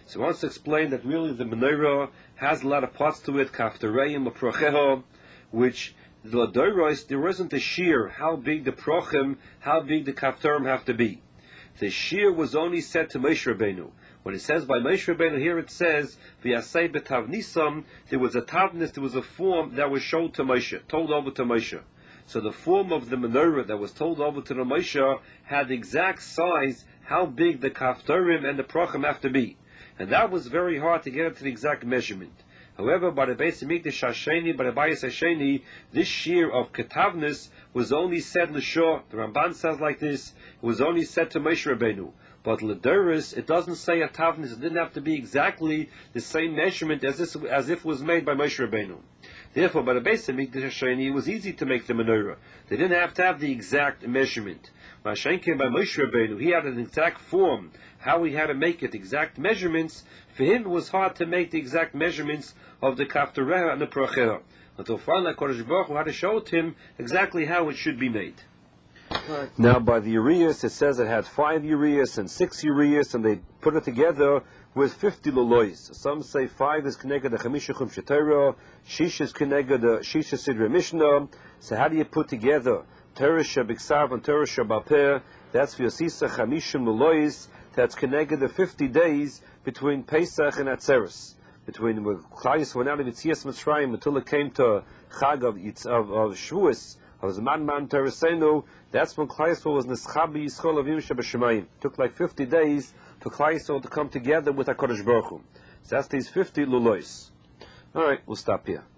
So he wants to explain that really the menorah has a lot of parts to it, kaftereim, procheho, which there isn't a shear how big the prochim, how big the kafterim have to be. The shear was only said to Moshe Rabbeinu. When it says by Moshe Rabbeinu, here it says, V'yasei betavnisam, there was a tavnis, there was a form that was shown to Moshe, told over to Moshe. So the form of the menorah that was told over to the Moshe had the exact size, how big the kaftarim and the prochim have to be. And that was very hard to get into the exact measurement. However, by the Beis Hamikdash Hasheni, by the Bayis Hasheni, this shear of ketavnis was only said l'shor. The Ramban says like this: it was only said to Moshe Rabbeinu. But l'deris, it doesn't say a tavnis. It didn't have to be exactly the same measurement as if it was made by Moshe Rabbeinu. Therefore, by the Beis Hamikdash Hasheni, it was easy to make the menorah. They didn't have to have the exact measurement. Mashen came by Moshe Rabbeinu. He had an exact form, how he had to make it, exact measurements. For him, it was hard to make the exact measurements of the kaftereha and the procheha. Until finally, Kodesh Baruch Hu had to show it him exactly how it should be made. Right. Now, by the ureas, it says it had 5 ureas and 6 ureas, and they put it together with 50 lolois. Some say 5 is connected to Chamisha Chum Shetera, 6 is connected to Shisha Sidra Mishnah. So how do you put together Torah Shabiksav and Torah Shabapeh? That's Vyosisa Chamishim lolois. That's connected to 50 days between Pesach and Atzeres. Between when Klai went out of Yitzias Mitzrayim until it came to Chag of Shavuos, of Zman Teresenu, that's when Klai was Neschabi Yisrael Avim Shabashemayim. It took like 50 days for Klai to come together with HaKadosh Baruch Hu. So that's these 50 lulois. Alright, we'll stop here.